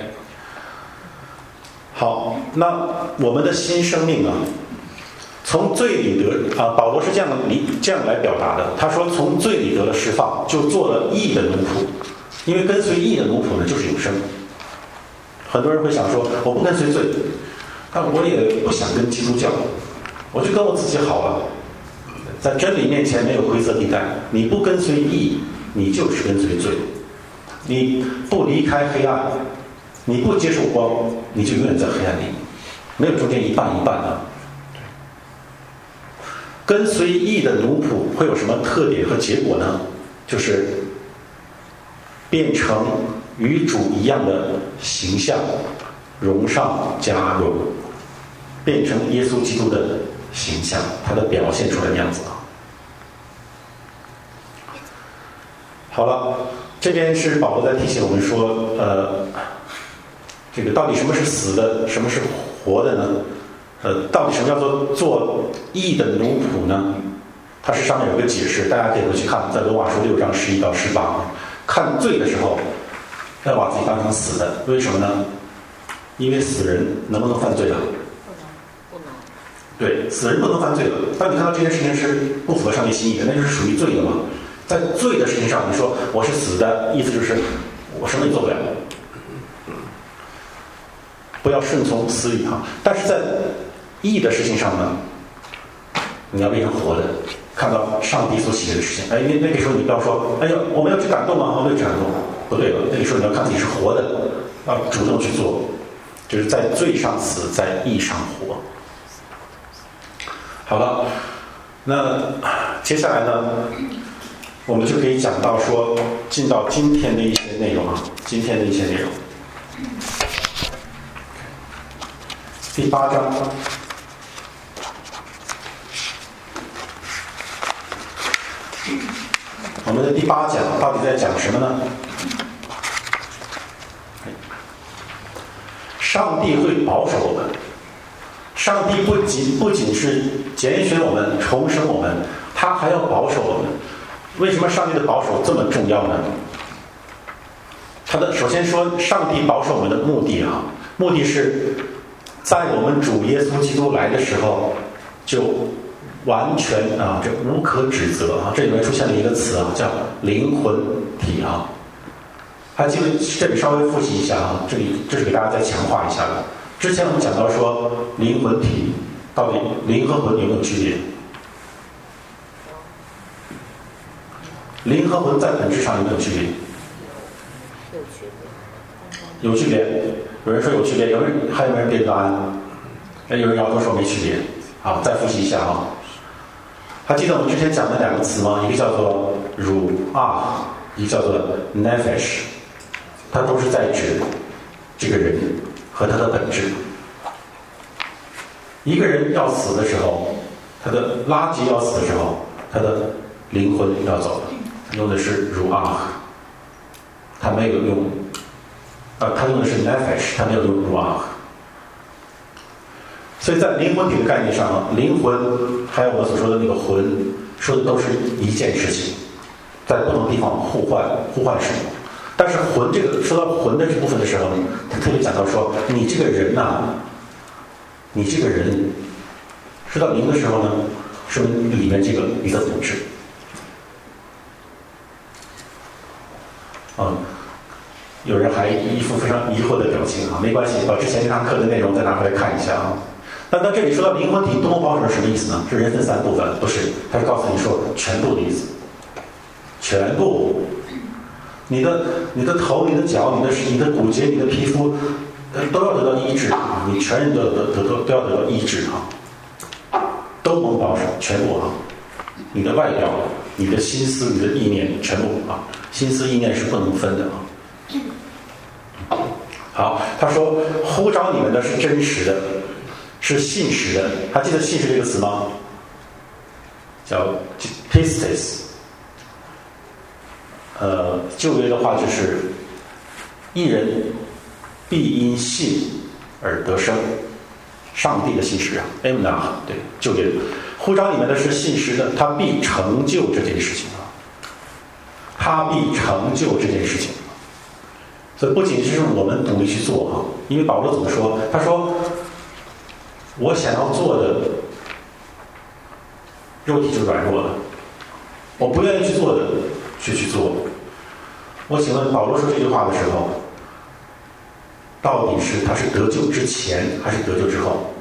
好，那我们的新生命啊，从罪里得啊，保罗是这样来表达的。他说，从罪里得了释放，就做了义的奴仆。因为跟随义的奴仆呢，就是永生。很多人会想说，我不跟随罪，但我也不想跟基督教，我就跟我自己好了。在真理面前没有灰色地带，你不跟随义，你就是跟随罪。你不离开黑暗，你不接受光，你就永远在黑暗里，没有中间一半一半的。跟随义的奴仆会有什么特点和结果呢？就是变成与主一样的形象，荣上加荣，变成耶稣基督的形象，他的表现出来的样子啊。好了，这边是保罗在提醒我们说，这个到底什么是死的，什么是活的呢？到底什么叫做义的奴仆呢？它是上面有个解释，大家可以回去看，在罗马书6章11到18。看罪的时候，要把自己当成死的，为什么呢？因为死人能不能犯罪啊？ 不能。 对，死人不能犯罪了。当你看到这件事情是不符合上帝心意的，那就是属于罪的嘛。在罪的事情上，你说我是死的，意思就是我什么也做不了，不要顺从私欲哈。但是在义的事情上呢，你要变成活的。看到上帝所喜悦的事情，那个时候你不要说，哎呀，我们要去感动啊，我们要去感动，不对了。那个时候你要看自己是活的，要主动去做，就是在罪上死，在义上活。好了，那接下来呢，我们就可以讲到说，进到今天的一些内容啊，今天的一些内容。第8章。我们的第8讲到底在讲什么呢？上帝会保守我们，上帝不仅是拣选我们、重生我们，他还要保守我们。为什么上帝的保守这么重要呢？首先说，上帝保守我们的目的啊，目的是在我们主耶稣基督来的时候，就完全啊，这无可指责啊！这里面出现了一个词啊，叫灵魂体啊。还记得这里稍微复习一下啊，这是给大家再强化一下的。之前我们讲到说，灵魂体到底灵和魂有没有区别？灵和魂在本质上有没有区别？有区别。有人说有区别，还有没有人给答案？有人摇头说没区别。好，再复习一下啊。还记得我们之前讲的2个词吗？一个叫做ruach，一个叫做 nefesh， 它都是在指这个人和他的本质。一个人要死的时候，他的垃圾要死的时候，他的灵魂要走了，用的是 ruach， 他没有用，他用的是 nefesh， 他没有用 ruach。所以在灵魂体的概念上，灵魂还有我们所说的那个魂，说的都是一件事情，在不同地方互换使用。但是魂说到魂的这部分的时候呢，他特别讲到说，你这个人呐，你这个人，说到灵的时候呢，说明里面这个你的本质。有人还一副非常疑惑的表情啊，没关系，把之前这堂课的内容再拿回来看一下啊。但到这里说到灵魂体多么保守是什么意思呢？是人分3部分？不是，他是告诉你说全部的意思，全部。 你的头、你的脚、你的骨节、你的皮肤，都要得到医治，你全人都要得到医治都蒙保守，全部你的外表、你的心思、你的意念，全部心思意念是不能分的好，他说呼召你们的是真实的，是信实的。还记得信实这个词吗？叫 pistis。旧约的话就是一人必因信而得生，上帝的信实emna， 对，旧约呼召你们的是信实的，他必成就这件事情他必成就这件事情。所以不仅是我们努力去做因为保罗怎么说？他说我想要做的肉体就软弱了，我不愿意去做的去做。我请问保罗说这句话的时候，到底是他是得救之前还是得救之后？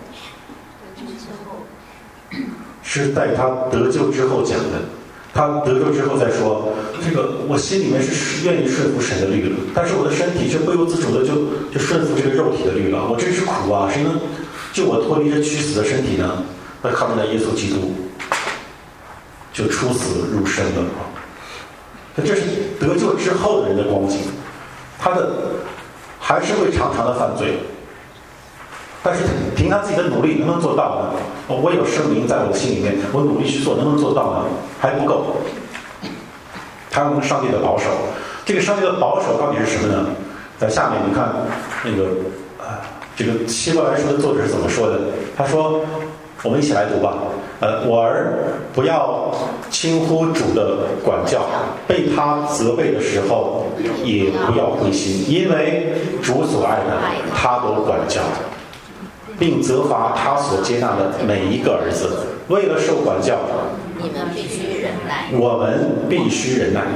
是在他得救之后讲的。他得救之后再说，这个我心里面是愿意顺服神的律了，但是我的身体却不由自主的就顺服这个肉体的律了。我真是苦啊！谁能救我脱离这屈死的身体呢？那靠着耶稣基督就出死入生了这是得救之后的人的光景，他的还是会常常的犯罪，但是凭他自己的努力能不能做到呢？我有圣灵在我的心里面，我努力去做，能不能做到呢？还不够。他用上帝的保守，这个上帝的保守到底是什么呢？在下面你看那个这个希伯来书的作者是怎么说的？他说，我们一起来读吧。我儿不要轻忽主的管教，被他责备的时候也不要灰心，因为主所爱的他都管教，并责罚他所接纳的每一个儿子。为了受管教， 你们必须忍耐。 我们必须忍耐。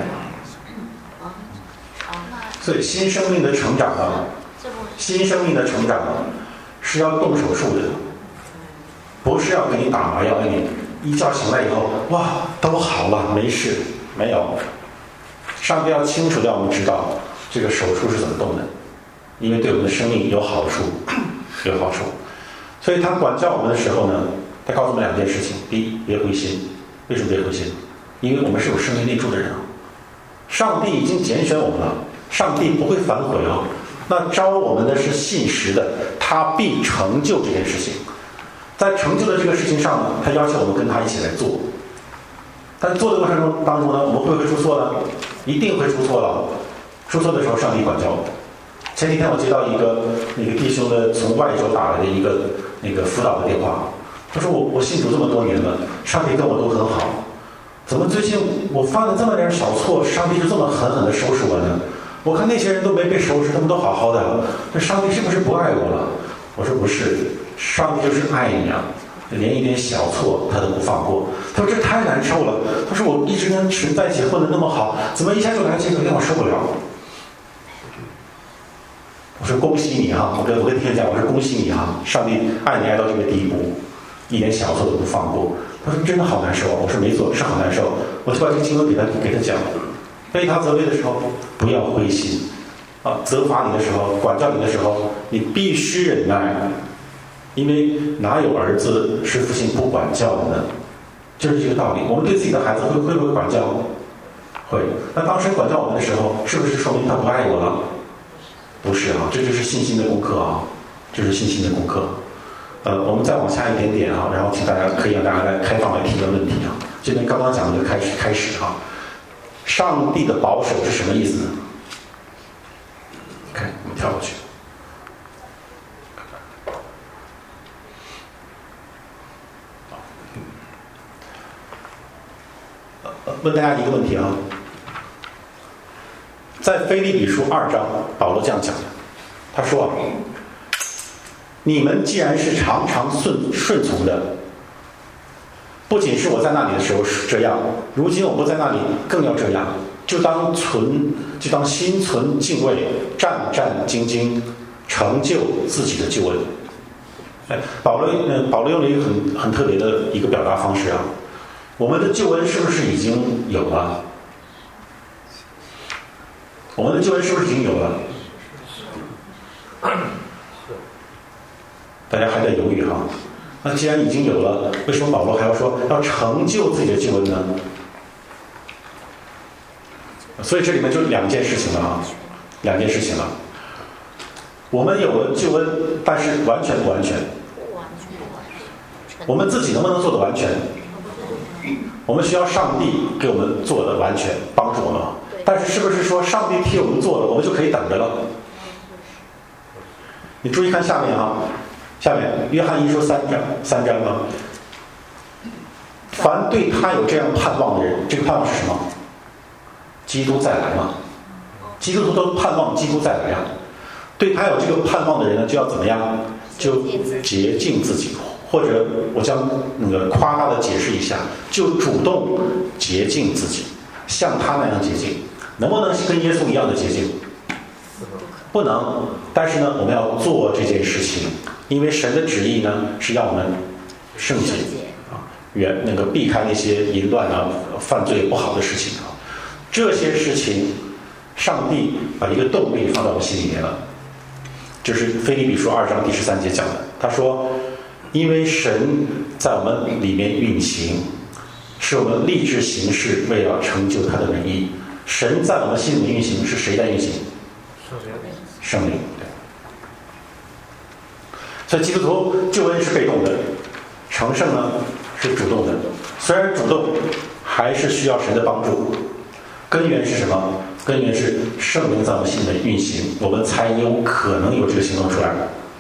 所以新生命的成长新生命的成长是要动手术的，不是要给你打麻药，给你一觉醒来以后，哇，都好了，没事，没有。上帝要清楚让我们知道这个手术是怎么动的，因为对我们的生命有好处，有好处。所以他管教我们的时候呢，他告诉我们两件事情：第一，别灰心。为什么别灰心？因为我们是有生命内住的人上帝已经拣选我们了，上帝不会反悔那招我们的是信实的，他必成就这件事情。在成就的这个事情上呢，他要求我们跟他一起来做。但做的过程当中呢，我们会不会出错呢？一定会出错了。出错的时候，上帝管教我们。前几天我接到一个弟兄的从外州打来的一个辅导的电话，他说我信主这么多年了，上帝跟我都很好，怎么最近我犯了这么点小错，上帝就这么狠狠的收拾我呢？我看那些人都没被收拾，他们都好好的，这上帝是不是不爱我了？我说不是，上帝就是爱你连一点小错他都不放过。他说这太难受了，他说我一直跟神在一起混得那么好，怎么一下就来这个让我受不了？我说恭喜你我跟弟兄讲，我说恭喜你上帝爱你爱到这个地步，一点小错都不放过。他说真的好难受我说没错，是好难受。我就把这个经文给他讲，被他责备的时候不要灰心责罚你的时候，管教你的时候，你必须忍耐，因为哪有儿子是父亲不管教的呢？就是这个道理。我们对自己的孩子会不会管教？会。那当神管教我们的时候，是不是说明他不爱我了？不是这就是信心的功课这是信心的功课。我们再往下一点点然后请大家可以让大家来开放来提问问题这边刚刚讲的就开始上帝的保守是什么意思呢？OK， 我们跳过去。问大家一个问题在腓立比书2章，保罗这样讲的，他说你们既然是常常顺从的，不仅是我在那里的时候是这样，如今我不在那里更要这样，就当心存敬畏，战战兢兢，成就自己的救恩。保罗用了一个很特别的一个表达方式我们的救恩是不是已经有了？ 我们的救恩是不是已经有了？大家还在犹豫哈。那既然已经有了，为什么保罗还要说要成就自己的救恩呢？所以这里面就两件事情了啊，两件事情了。我们有了救恩，但是完全不完全？我们自己能不能做得完全？我们需要上帝给我们做的完全，帮助我们。但是是不是说上帝替我们做了，我们就可以等着了？你注意看下面啊，下面约翰一书3章啊，凡对他有这样盼望的人，这个盼望是什么？基督再来嘛。基督徒都盼望基督再来呀。对他有这个盼望的人呢，就要怎么样？就洁净自己，或者我将那个夸大的解释一下，就主动洁净自己，像他那样洁净。能不能跟耶稣一样的洁净？不能。但是呢，我们要做这件事情，因为神的旨意呢是要我们圣洁啊，避开那些淫乱啊、犯罪不好的事情啊。这些事情，上帝把一个动力放到我们心里面了。就是腓立比书2章第13节讲的，他说：“因为神在我们里面运行，使我们立志行事，为了成就他的美意。”神在我们心里面运行，是谁在运行？圣灵。对。所以基督徒救恩是被动的，成圣呢是主动的。虽然主动，还是需要神的帮助。根源是什么？根源是圣灵在我们心里面运行，我们才有可能有这个行动出来。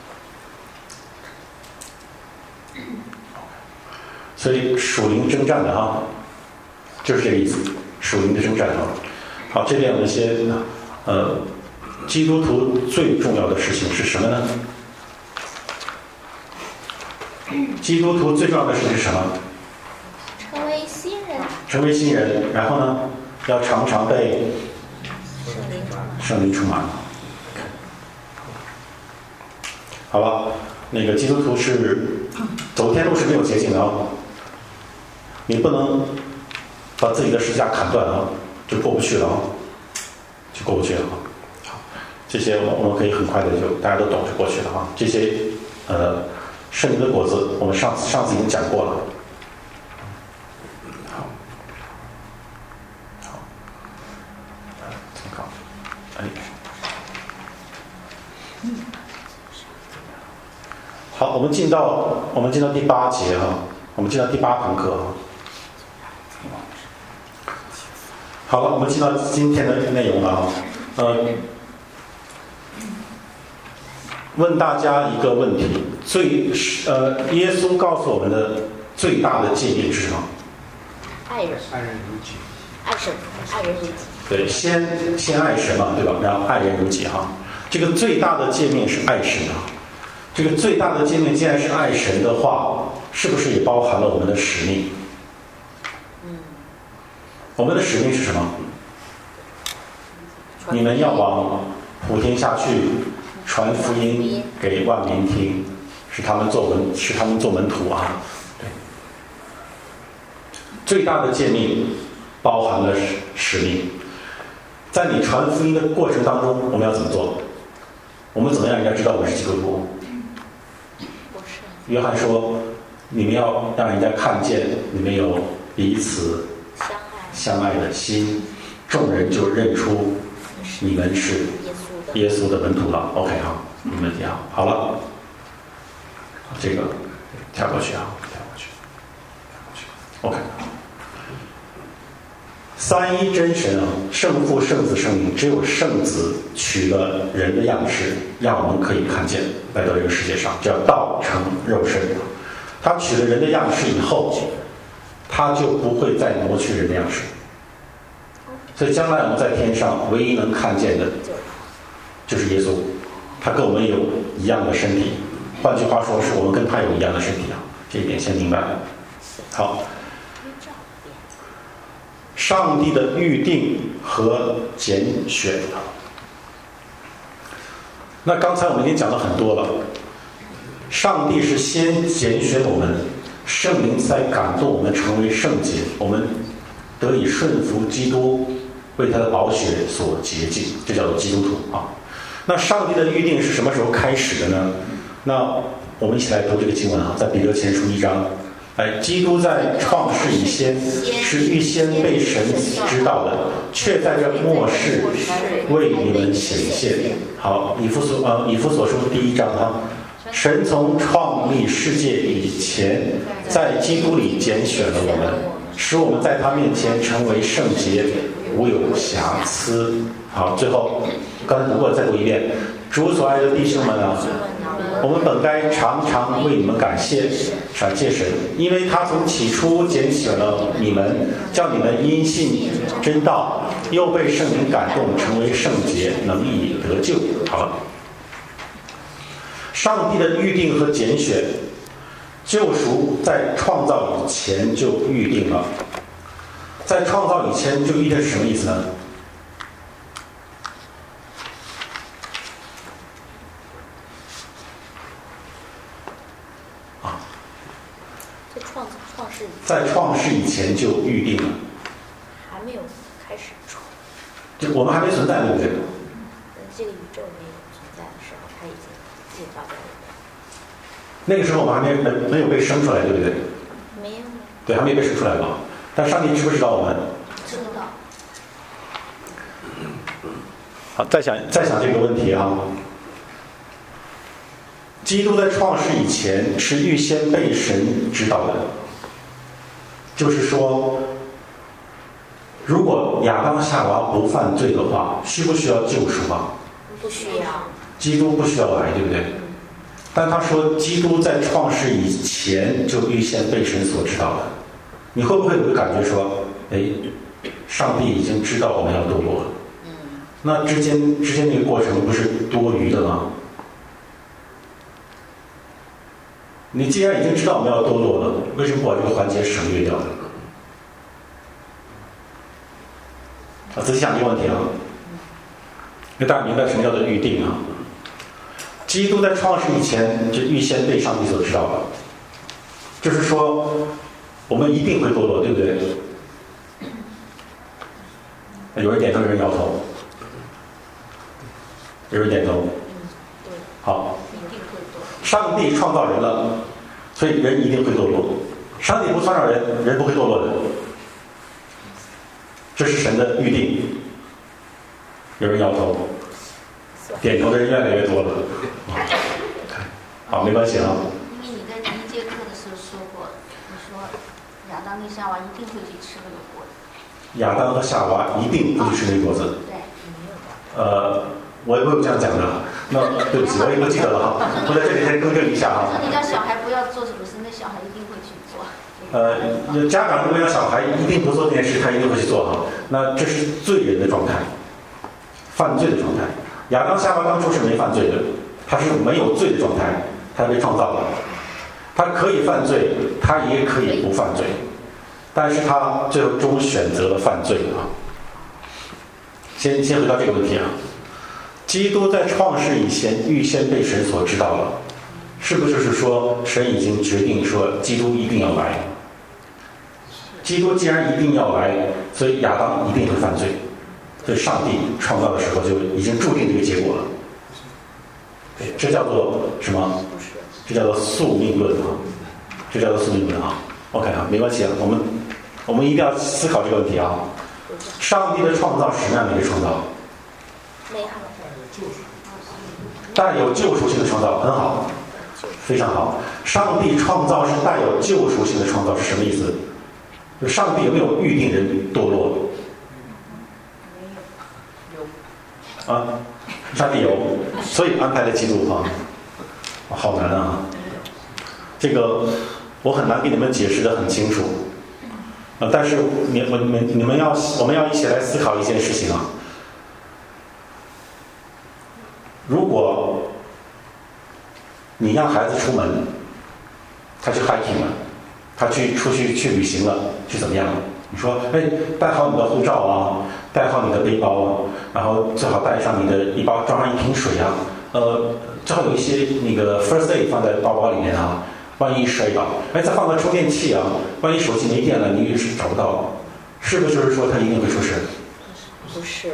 所以属灵征战的哈，就是这个意思，属灵的征战啊。好，这边有一些基督徒最重要的事情是什么呢？基督徒最重要的事情是什么？ 成为新人。 成为新人，然后呢，要常常被圣灵充满。好吧，那个基督徒是走天路是没有捷径的啊，你不能把自己的十字架砍断啊，就过不去了啊，就过不去了啊。好，这些我们可以很快的就大家都懂就过去了啊。这些圣灵的果子，我们上次已经讲过了。好，参考，好，我们进到第8节哈，我们进到第8堂课哈。好了，我们进到今天的内容了啊。问大家一个问题：耶稣告诉我们的最大的诫命是什么？ 爱人如己。爱神，爱人如己。 对，先爱神嘛，对吧？然后爱人如己哈。这个最大的诫命是爱神啊。这个最大的诫命既然是爱神的话，是不是也包含了我们的使命？我们的使命是什么？你们要往普天下去，传福音给万民听，使他们做门徒啊。对，最大的诫命包含了使命。在你传福音的过程当中，我们要怎么做？我们怎么样人家知道我们是基督徒？约翰说：“你们要让人家看见你们有彼此相爱的心，众人就认出你们是耶稣的门徒了。” OK 哈，你们听好了，这个跳过去啊，跳过去。OK， 三一真神啊，圣父、圣子、圣灵，只有圣子取了人的样式，让我们可以看见来到这个世界上，叫道成肉身。他取了人的样式以后，他就不会再挪去人的样式。所以将来我们在天上唯一能看见的就是耶稣，他跟我们有一样的身体，换句话说是我们跟他有一样的身体啊，这一点先明白。好，上帝的预定和拣选。那刚才我们已经讲了很多了，上帝是先拣选我们，圣灵才感动我们成为圣洁，我们得以顺服基督， 为他的宝血所洁净，这叫做基督徒啊。那上帝的预定是什么时候开始的呢？那我们一起来读这个经文啊，在彼得前书1章。基督在创世以先是预先被神知道的，却在这末世为你们显现。好，以弗所书第1章啊，神从创立世界以前，在基督里拣选了我们，使我们在他面前成为圣洁，无有瑕疵。好，最后刚才读过，再读一遍。主所爱的弟兄们啊，我们本该常常为你们感谢神，因为他从起初拣选了你们，叫你们因信真道，又被圣灵感动，成为圣洁，能以得救。好了，上帝的预定和拣选，救赎在创造以前就预定了。在创造以前就预定是什么意思呢？在创世以前就预定了， 还没有开始创， 就我们还没存在，对不对？ 这个宇宙没有存在的时候，它已经进发在里面。 那个时候我们还没有被生出来，对不对？ 没有。 对，还没被生出来嘛。但上帝知不知道我们？ 知道。 好，再想这个问题啊。基督在创世以前是预先被神知道的。就是说，如果亚当夏娃不犯罪的话，需不需要救赎啊？ 不需要。 基督不需要来，对不对？但他说，基督在创世以前就预先被神所知道的。你会不会有个感觉说，上帝已经知道我们要堕落了？那之间那个过程不是多余的吗？你既然已经知道我们要堕落了，为什么把这个环节省略掉呢？仔细想这个问题啊，因为大家明白什么叫做预定啊。基督在创世以前就预先被上帝所知道了，就是说我们一定会堕落，对不对？有人点头，有人摇头，有人点头。好，上帝创造人了，所以人一定会堕落。上帝不创造人，人不会堕落的。这是神的预定。有人摇头，点头的人越来越多了。好，没关系啊。 因为你在第一节课的时候说过，你说亚当跟夏娃一定会去吃那个果子。 亚当和夏娃一定会去吃那个果子。 对。 我有这样讲的。那对不起，我也不记得了哈。我在这里先更正一下哈。 说你家小孩不要做什么事，那小孩一定会去做。 家长如果让小孩一定不做这件事，他一定会去做哈。那这是罪人的状态，犯罪的状态。亚当夏娃当初是没犯罪的，他是没有罪的状态，他被创造了。他可以犯罪，他也可以不犯罪，但是他最终选择了犯罪啊。先回到这个问题啊。基督在创世以前预先被神所知道了，是不是就是说神已经决定说基督一定要来？基督既然一定要来，所以亚当一定会犯罪，所以上帝创造的时候就已经注定这个结果了。对，这叫做什么？这叫做宿命论啊！这叫做宿命论啊。OK 啊，没关系啊，我们一定要思考这个问题啊。上帝的创造是什么样的一个创造？ 美好。 带有救赎性的创造，很好，非常好。上帝创造是带有救赎性的创造是什么意思？就上帝有没有预定人堕落？有。啊，上帝有，所以安排了基督啊。好难啊！这个我很难给你们解释得很清楚。但是我们要一起来思考一件事情啊。如果你让孩子出门，他去 hiking 了，他出去旅行了，去怎么样？你说，带好你的护照啊，带好你的背包啊，然后最好带上你的一包，装上一瓶水啊，最好有一些那个 first aid 放在包包里面啊，万一摔倒，再放个充电器啊，万一手机没电了，你也是找不到，是不是就是说他一定会出事？ 不是。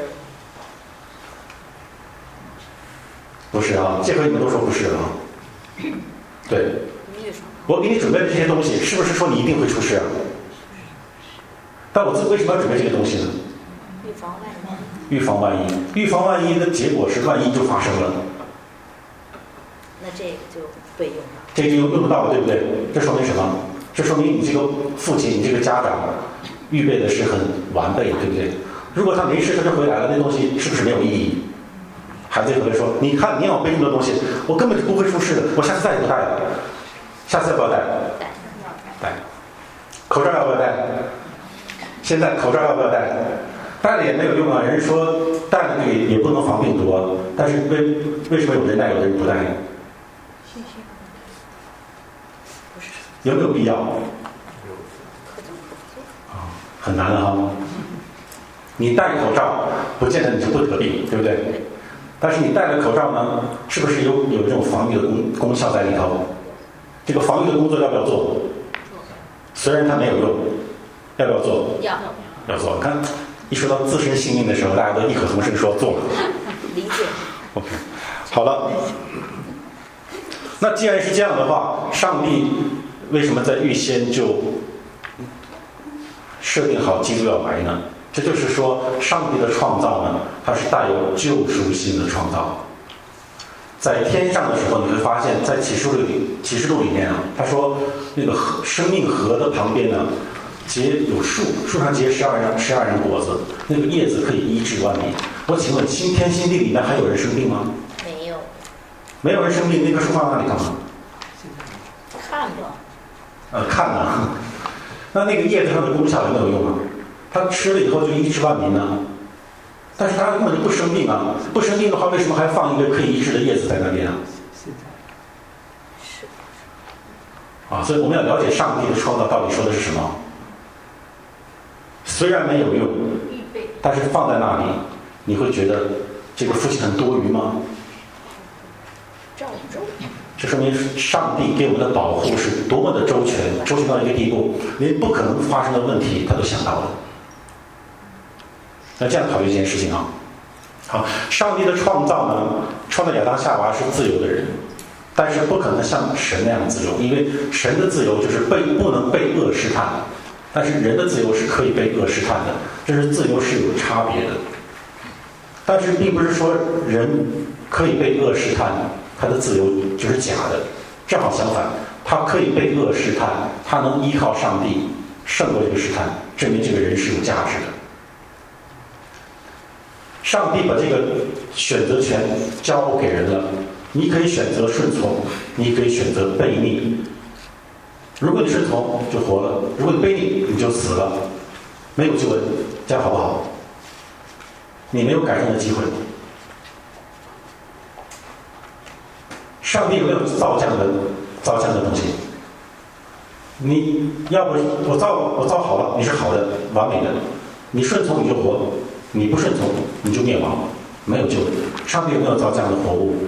不是啊，结合你们都说不是啊。对。我给你准备的这些东西，是不是说你一定会出事啊？但我为什么要准备这个东西呢？ 预防万一。预防万一，预防万一的结果是万一就发生了。 那这个就被用了。 这就用不到了，对不对？这说明什么？这说明你这个父亲，你这个家长预备的是很完备，对不对？如果他没事他就回来了，那东西是不是没有意义？孩子也会说：“你看，你让我背这么多东西，我根本就不会出事的，我下次再也不带了。下次要不要带？带。口罩要不要戴？现在口罩要不要戴？戴了也没有用啊！人说戴了也不能防病毒啊。但是为什么有人戴，有的人不戴？有没有必要？很难了哈。你戴口罩，不见得你就不得病，对不对？但是你戴了口罩呢，是不是有这种防御的功效在里头？这个防御的工作要不要做？虽然它没有用，要不要做？要做。看，一说到自身性命的时候，大家都异口同声说做。 理解。 OK， 好了。那既然是这样的话，上帝为什么在预先就设定好基督要来呢？这就是说，上帝的创造呢，它是带有救赎性的创造。在天上的时候，你会发现在启示录里面啊，他说那个生命河的旁边呢，有树上结12样果子，那个叶子可以医治万民。我请问，新天新地里面还有人生病吗？ 没有。 没有人生病，那棵树放在那里干嘛？ 看着。 看呢。那个叶子上的功效有没有用啊？他吃了以后就医治万民呢。但是他根本就不生病啊！不生病的话，为什么还放一个可以医治的叶子在那边啊？所以我们要了解上帝的创造到底说的是什么。虽然没有用，但是放在那里，你会觉得这个父亲很多余吗？这说明上帝给我们的保护是多么的周全到一个地步，连不可能发生的问题他都想到了。那这样考虑这件事情啊。好，上帝的创造呢，创造亚当夏娃是自由的人，但是不可能像神那样自由，因为神的自由就是不能被恶试探，但是人的自由是可以被恶试探的，这是自由是有差别的。但是并不是说人可以被恶试探，他的自由就是假的，正好相反，他可以被恶试探，他能依靠上帝胜过这个试探，证明这个人是有价值的。上帝把这个选择权交给人了，你可以选择顺从，你可以选择悖逆。如果你顺从就活了，如果你悖逆你就死了，没有救恩，这样好不好？你没有改善的机会。上帝有没有造这样的东西？你要不我造好了，你是好的完美的，你顺从你就活，你不顺从你就灭亡，没有救恩。上帝有没有造这样的活物？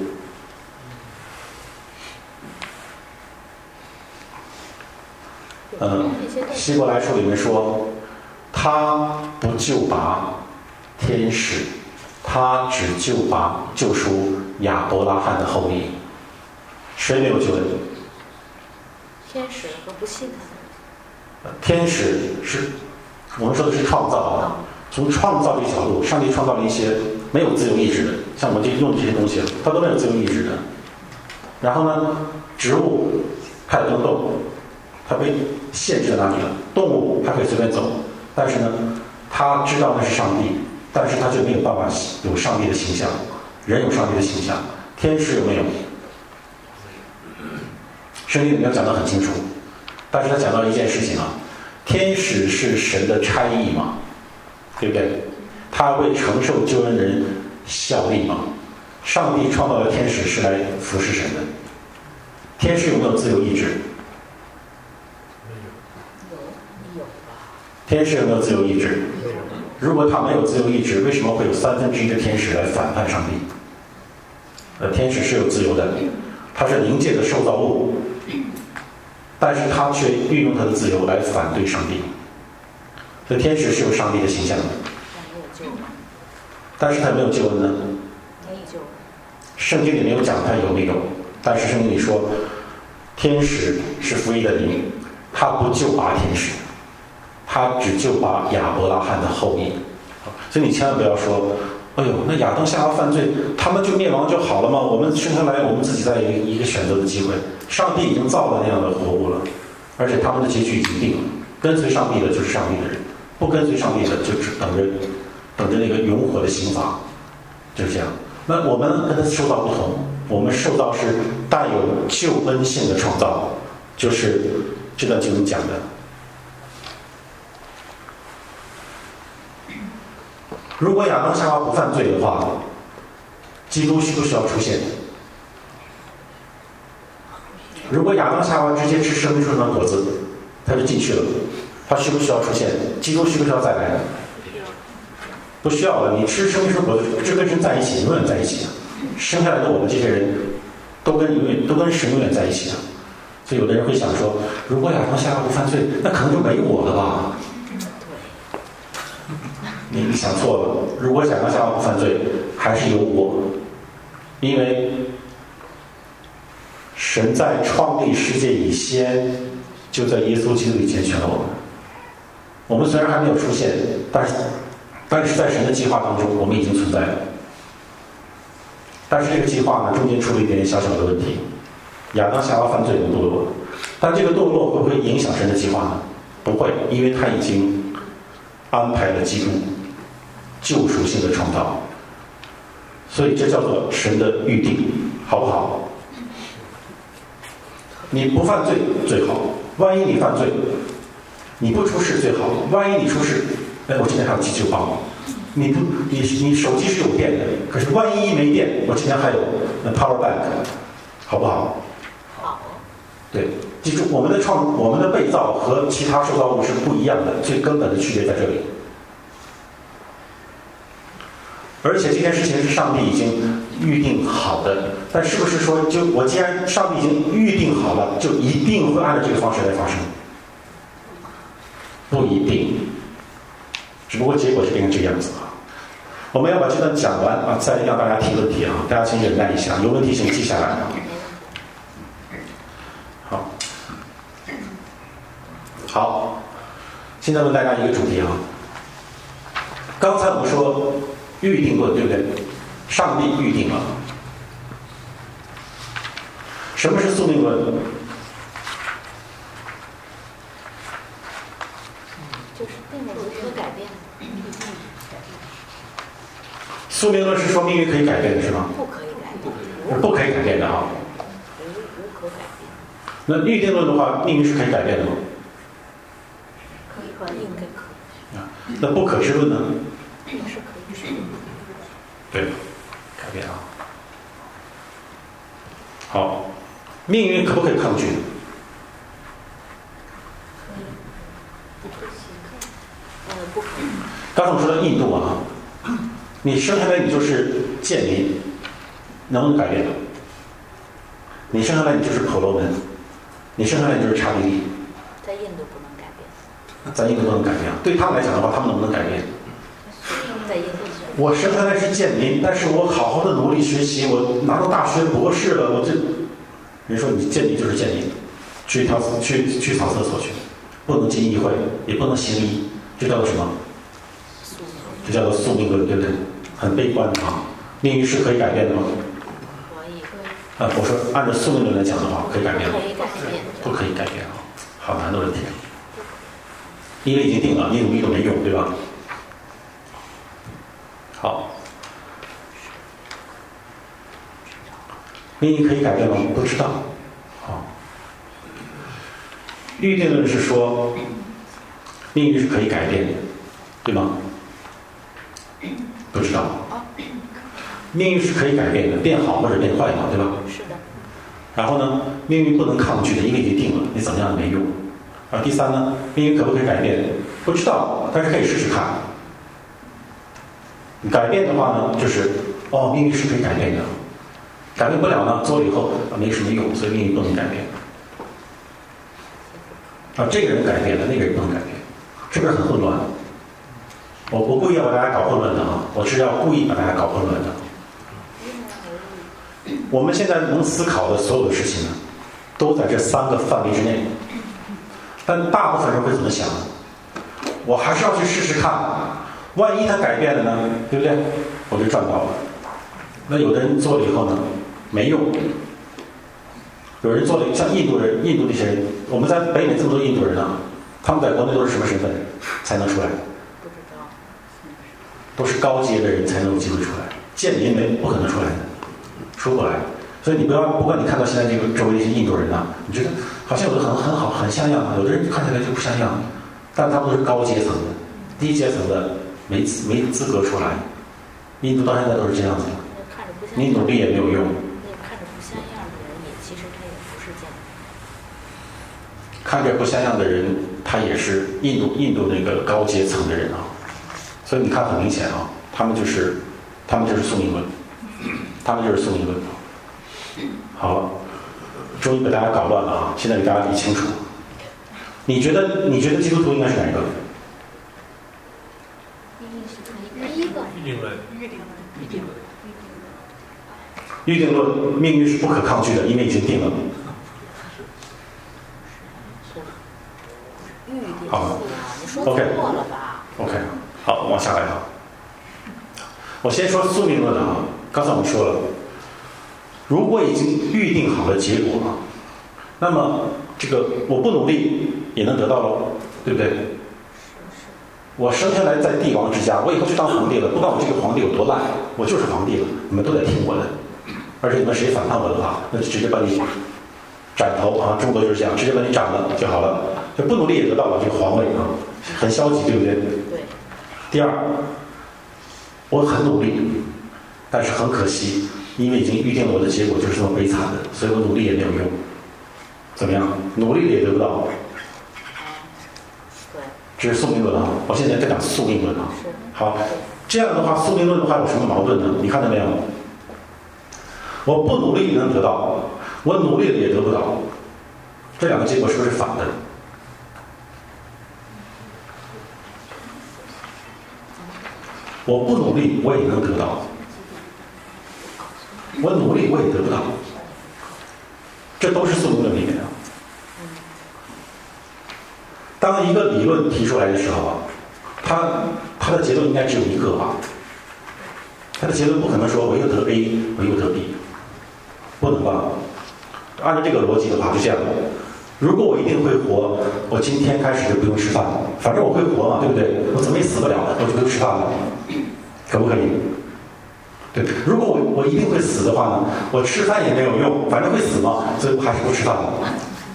希伯来书里面说，他不救拔天使，他只救赎亚伯拉罕的后裔。谁没有救恩？ 天使和不信他的。 天使是我们说的是创造啊。从创造这个角度，上帝创造了一些没有自由意志的，像我们用的这些东西，它都没有自由意志的。然后呢，植物它也不能动，它被限制在那里了。动物它可以随便走，但是呢，它知道那是上帝，但是它就没有办法有上帝的形象。人有上帝的形象，天使有没有？圣经里面讲得很清楚，但是他讲到一件事情啊，天使是神的差役嘛，对不对？他为承受救恩人效力嘛。上帝创造的天使是来服侍神的。天使有没有自由意志？ 有吧。 天使有没有自由意志？如果他没有自由意志，为什么会有1/3的天使来反叛上帝？天使是有自由的，他是灵界的受造物，但是他却运用他的自由来反对上帝。所以天使是有上帝的形象的。 但是它有没有救恩呢？ 没有。 圣经里没有讲它有没有，但是圣经里说，天使是福音的灵，他不救拔天使，他只救拔亚伯拉罕的后裔。所以你千万不要说，哎呦，那亚当夏娃犯罪，他们就灭亡就好了吗？我们生下来，我们自己再一个选择的机会。上帝已经造了那样的活物了，而且他们的结局已经定了。跟随上帝的就是上帝的人，不跟随上帝的就只等着那个永火的刑罚，就是这样。那我们跟他受造不同，我们受造是带有救恩性的创造，就是这段经文讲的。如果亚当夏娃不犯罪的话，基督需不需要出现？如果亚当夏娃直接吃生命树上的果子，他就进去了，他需不需要出现？基督需不需要再来？不需要了。你吃生命树果子，这跟神在一起，永远在一起的。生下来的我们这些人，都跟神永远在一起的。所以有的人会想说，如果亚当夏娃不犯罪，那可能就没我了吧？你想错了。如果亚当夏娃不犯罪，还是有我，因为神在创立世界以先，就在耶稣基督里拣选了我们。我们虽然还没有出现，但是在神的计划当中，我们已经存在了。但是这个计划呢，中间出了一点点小小的问题。亚当夏娃犯罪堕落了，但这个堕落会不会影响神的计划呢？不会，因为他已经安排了基督救赎性的创造，所以这叫做神的预定，好不好？你不犯罪最好，万一你犯罪，你不出事最好，万一你出事，我今天还有急救包，你手机是有电的，可是万一没电，我今天还有power bank， 好不好？ 好。 对，记住我们的被造和其他受造物是不一样的，最根本的区别在这里。而且这件事情是上帝已经预定好的，但是不是说我既然上帝已经预定好了，就一定会按照这个方式来发生？不一定，只不过结果是变成这个样子啊。我们要把这段讲完啊，再让大家提问题啊，大家请忍耐一下，有问题请记下来啊。好，现在问大家一个主题啊。刚才我们说预定论，对不对？上帝预定了。什么是宿命论？ 就是定了无可改变。 宿命论是说命运可以改变的，是吗？ 不可以改变。 不可以改变的啊。 无可改变。 那预定论的话，命运是可以改变的吗？ 应该可以。 那不可知论呢？ 也是可以知。 对，改变啊。好，命运可不可以抗拒？ 不可以。 刚才我们说的印度啊，你生下来你就是贱民，能不能改变？你生下来你就是婆罗门，你生下来你就是刹帝利。 在印度不能改变。 在印度不能改变啊，对他们来讲的话，他们能不能改变？ 在印度。 我生下来是贱民，但是我好好的努力学习，我拿到大学博士了，人说你贱民就是贱民，去扫厕所去，不能进议会，也不能行医，这叫做什么？这叫做宿命论，对不对？很悲观啊！命运是可以改变的吗？ 可以。 我说按照宿命论来讲的话，可以改变吗？ 可以改变。 不可以改变啊！好难的问题，因为已经定了，你努力都没用，对吧？好，命运可以改变吗？不知道。好，预定论是说命运是可以改变的，对吗？不知道。命运是可以改变的，变好或者变坏嘛，对吧？ 是的。 然后呢，命运不能抗拒的，因为已经定了，你怎么样也没用。第三呢，命运可不可以改变？不知道，但是可以试试看。改变的话呢，就是命运是可以改变的。改变不了呢，做了以后没什么用，所以命运不能改变。这个人改变了，那个人不能改变，是不是很混乱？ 我故意要把大家搞混乱的啊，我是要故意把大家搞混乱的。我们现在能思考的所有的事情呢，都在这3个范围之内。但大部分人会怎么想？我还是要去试试看，万一它改变了呢，对不对？我就赚到了。那有的人做了以后呢，没用。有人做了，像印度那些人，我们在北美这么多印度人啊，他们在国内都是什么身份才能出来？ 不知道。 都是高阶的人才能有机会出来，贱民没不可能出来的，出不来。所以你不管你看到现在这个周围这些印度人啊，你觉得好像有的很好很像样，有的人看起来就不像样，但他们都是高阶层的，低阶层的没资格出来。印度到现在都是这样子的，你努力也没有用。 那看着不像样的人，其实他也不是这样。 看着不像样的人，他也是印度那个高阶层的人啊。所以你看很明显啊，他们就是宿命论，他们就是宿命论。好了，终于被大家搞乱了啊！现在给大家理清楚。你觉得基督徒应该是哪一个？ 第一个。 预定论，命运是不可抗拒的，因为已经定了。 预定论好， 你说错了吧 ？OK， 好，往下来啊。我先说宿命论啊，刚才我们说了。如果已经预定好了结果了，那么这个我不努力也能得到喽，对不对？我生下来在帝王之家，我以后就当皇帝了，不管我这个皇帝有多烂，我就是皇帝了，你们都得听我的。而且你们谁反叛我的话，那就直接把你斩头啊！中国就是这样，直接把你斩了就好了，就不努力也得到了这个皇位啊，很消极，对不对？ 对。 第二，我很努力，但是很可惜。因为已经预定了我的结果就是这么悲惨的，所以我努力也没有用。怎么样？努力也得不到。 对。 这是宿命论啊！我现在在讲宿命论啊。好，这样的话，宿命论的话有什么矛盾呢？你看到没有？我不努力也能得到，我努力了也得不到，这两个结果是不是反的？我不努力我也能得到。我努力我也得不到，这都是宿命论里面的。当一个理论提出来的时候啊，它的结论应该只有一个吧？它的结论不可能说我又得 A， 我又得 B， 不能吧？按照这个逻辑的话，就这样。如果我一定会活，我今天开始就不用吃饭了，反正我会活嘛，对不对？我怎么也死不了，我就不用吃饭了，可不可以？对，如果我一定会死的话呢，我吃饭也没有用，反正会死嘛，所以我还是不吃饭了。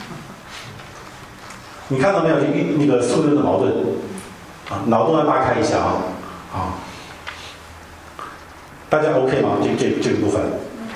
你看到没有？那个宿命论的矛盾啊，脑洞要大开一下啊！大家 OK 吗？这个部分，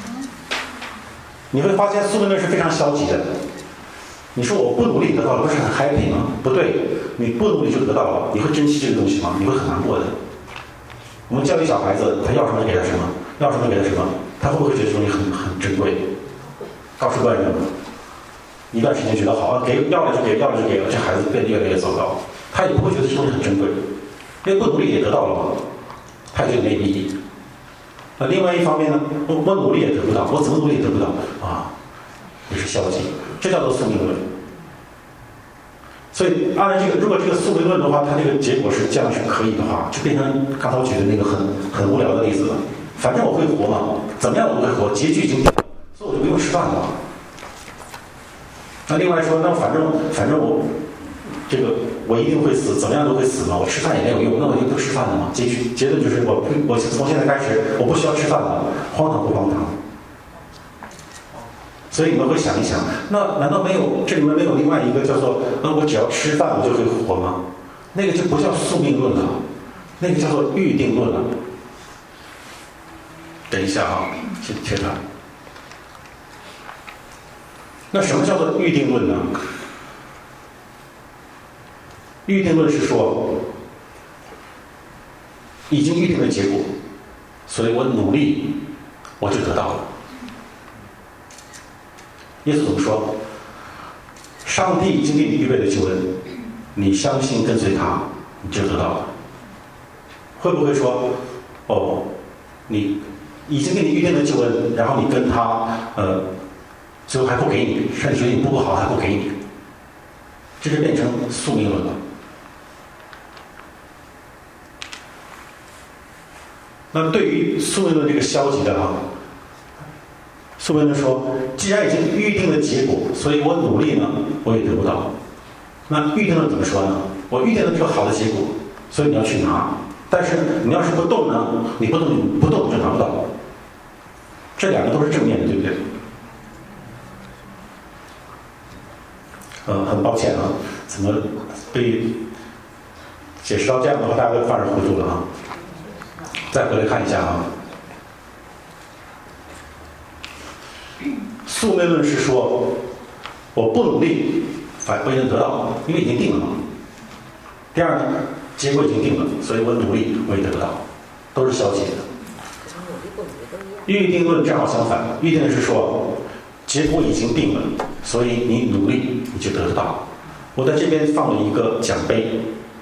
你会发现宿命论是非常消极的。你说我不努力得到了，不是很 happy 吗？不对，你不努力就得到了，你会珍惜这个东西吗？你会很难过的。我们教育小孩子，他要什么给他什么，要什么给他什么，他会不会觉得这东西很珍贵？告诉外人，一段时间觉得好，要了就给，要了就给了，这孩子变得越来越糟糕，他也不会觉得这东西很珍贵，因为不努力也得到了嘛，他觉得没意义。那另外一方面呢，我努力也得不到，我怎么努力也得不到啊，也是消极，这叫做宿命论。所以按照这个，如果这个宿命论的话，它这个结果是这样是可以的话，就变成刚才我举的那个很无聊的例子了。反正我会活嘛，怎么样我都会活，结局已经定了，所以我就不用吃饭了。那另外说，那反正我这个我一定会死，怎么样都会死嘛，我吃饭也没有用，那我就不吃饭了嘛。结论就是我从现在开始我不需要吃饭了，荒唐不荒唐？所以你们会想一想，那难道这里面没有另外一个叫做我只要吃饭我就会活吗？那个就不叫宿命论了，那个叫做预定论了。等一下啊，先切断。那什么叫做预定论呢？预定论是说已经预定了结果，所以我努力我就得到了。耶稣怎么说？上帝已经给你预备了救恩，你相信跟随他，你就得到了。 会不会说，哦，你已经给你预定了救恩，然后你跟他最后还不给你，甚至觉得你不够好还不给你，这就变成宿命论了。那对于宿命论这个消极的宿命论说，既然已经预定了结果，所以我努力呢，我也得不到。那预定论怎么说呢？我预定了这个好的结果，所以你要去拿。但是你要是不动呢，你不动你就拿不到。这两个都是正面的，对不对？很抱歉怎么被解释到这样的话，大家都幡然糊涂了再回来看一下宿命论是说，我不努力，不一定得到，因为已经定了嘛。第二呢，结果已经定了，所以我努力我也得不到，都是消极的。预定论正好相反，预定是说，结果已经定了，所以你努力你就得得到。我在这边放了一个奖杯，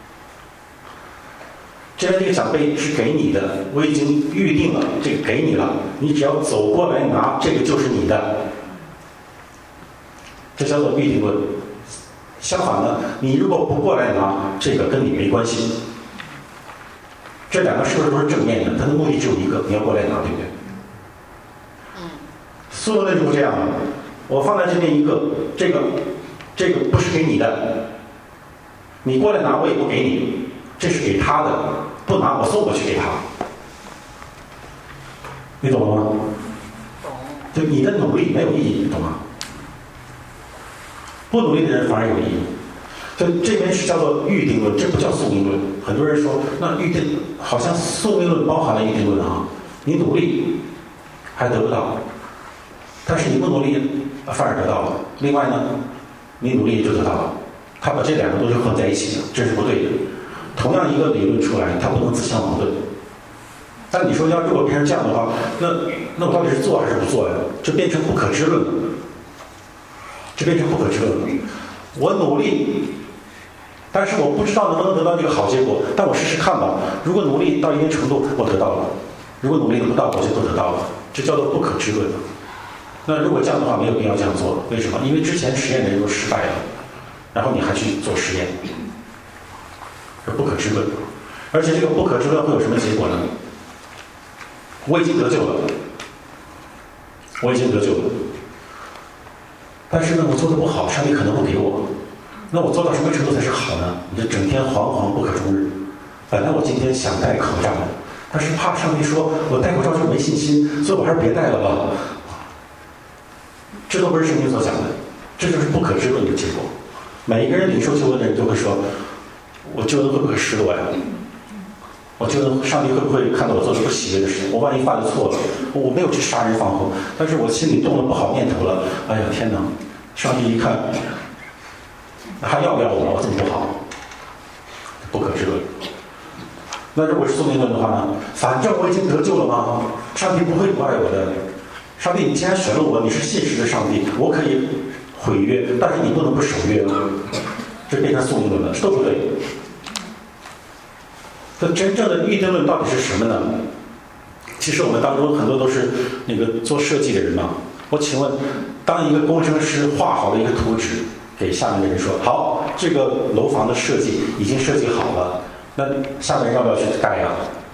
这个奖杯是给你的，我已经预定了，这个给你了，你只要走过来拿，这个就是你的。这叫做预定论。相反呢，你如果不过来拿，这个跟你没关系。这两个是不是都是正面的？它的目的只有一个，你要过来拿，对不对？宿命论就是这样的，我放在这边一个，这个不是给你的，你过来拿我也不给你，这是给他的，不拿我送过去给他。你懂了吗？懂。就你的努力没有意义，你懂吗？不努力的人反而有意义。所以这边是叫做预定论，这不叫宿命论。很多人说，那预定好像宿命论包含了预定论你努力还得不到，但是你不努力反而得到了。另外呢，你努力就得到了。他把这两个东西混在一起了，这是不对的。同样一个理论出来，它不能自相矛盾。但你说如果变成这样的话，那我到底是做还是不做呀？这变成不可知论了。这变成不可知论了。我努力，但是我不知道能不能得到这个好结果，但我试试看吧。如果努力到一定程度，我得到了；如果努力得不到，我就不得到了。这叫做不可知论。那如果这样的话，没有必要这样做。为什么？因为之前实验的人都失败了，然后你还去做实验，这不可知论。而且这个不可知论会有什么结果呢？我已经得救了，我已经得救了。但是呢，我做的不好，上帝可能不给我。那我做到什么程度才是好呢？你就整天惶惶不可终日。本来我今天想戴口罩，但是怕上帝说我戴口罩就没信心，所以我还是别戴了吧。这都不是圣经所讲的，这就是不可知论的结果。每一个人领受救恩的人都会说，我救恩会不会失落呀？我救恩上帝会不会看到我做的不喜悦的事？我万一犯了错了，我没有去杀人放火，但是我心里动了不好念头了。哎呀天哪！上帝一看，还要不要我？我这么不好，不可知论。那如果是宿命论的话呢？反正我已经得救了嘛，上帝不会不爱我的。上帝，你既然选了我，你是信实的上帝，我可以毁约，但是你不能不守约了。这变成宿命论了，这都不对。那真正的预定论到底是什么呢？其实我们当中很多都是那个做设计的人嘛。我请问，当一个工程师画好了一个图纸，给下面的人说：“好，这个楼房的设计已经设计好了。”那下面人要不要去盖呀？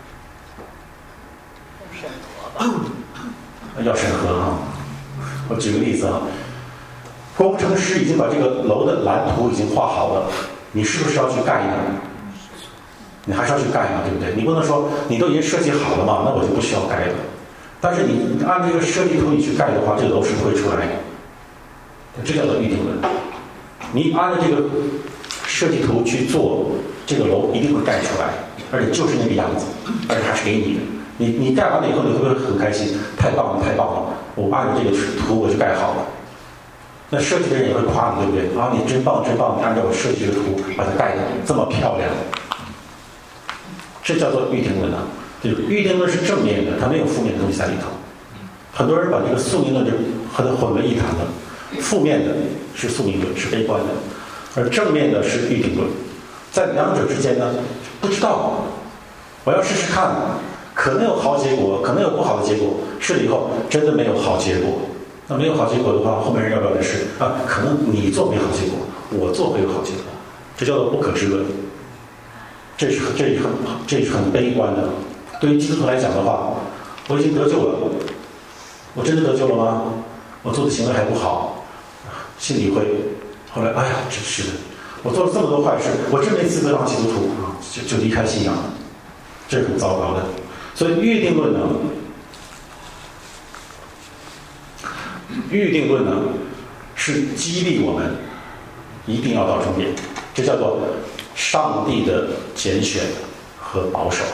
审核吧。 要审核我举个例子工程师已经把这个楼的蓝图已经画好了，你是不是要去盖呢？你还是要去盖嘛，对不对？你不能说你都已经设计好了嘛，那我就不需要盖了。但是你按这个设计图你去盖的话，这个楼是不会出来的。这叫做预定论。你按照这个设计图去做，这个楼一定会盖出来，而且就是那个样子，而且还是给你的。你盖完了以后，你会不会很开心？太棒了，太棒了！我按照这个图我就盖好了。那设计的人也会夸你，对不对？你真棒，真棒！你按照我设计的图把它盖得这么漂亮。这叫做预定论就是预定论是正面的，它没有负面的东西在里头。很多人把这个宿命论就和它混为一谈了。负面的是宿命论，是悲观的，而正面的是预定论。在两者之间呢，不知道。 我要试试看，可能有好结果，可能有不好的结果。试了以后真的没有好结果，那没有好结果的话，后面人要不要来试啊？可能你做没好结果，我做会有好结果，这叫做不可知论。这是很悲观的。对于基督徒来讲的话，我已经得救了，我真的得救了吗？我做的行为还不好，心里会后来哎呀，真是的，我做了这么多坏事，我真没资格当基督徒啊，就离开信仰了，这是很糟糕的。所以预定论呢，是激励我们一定要到终点，这叫做上帝的拣选和保守。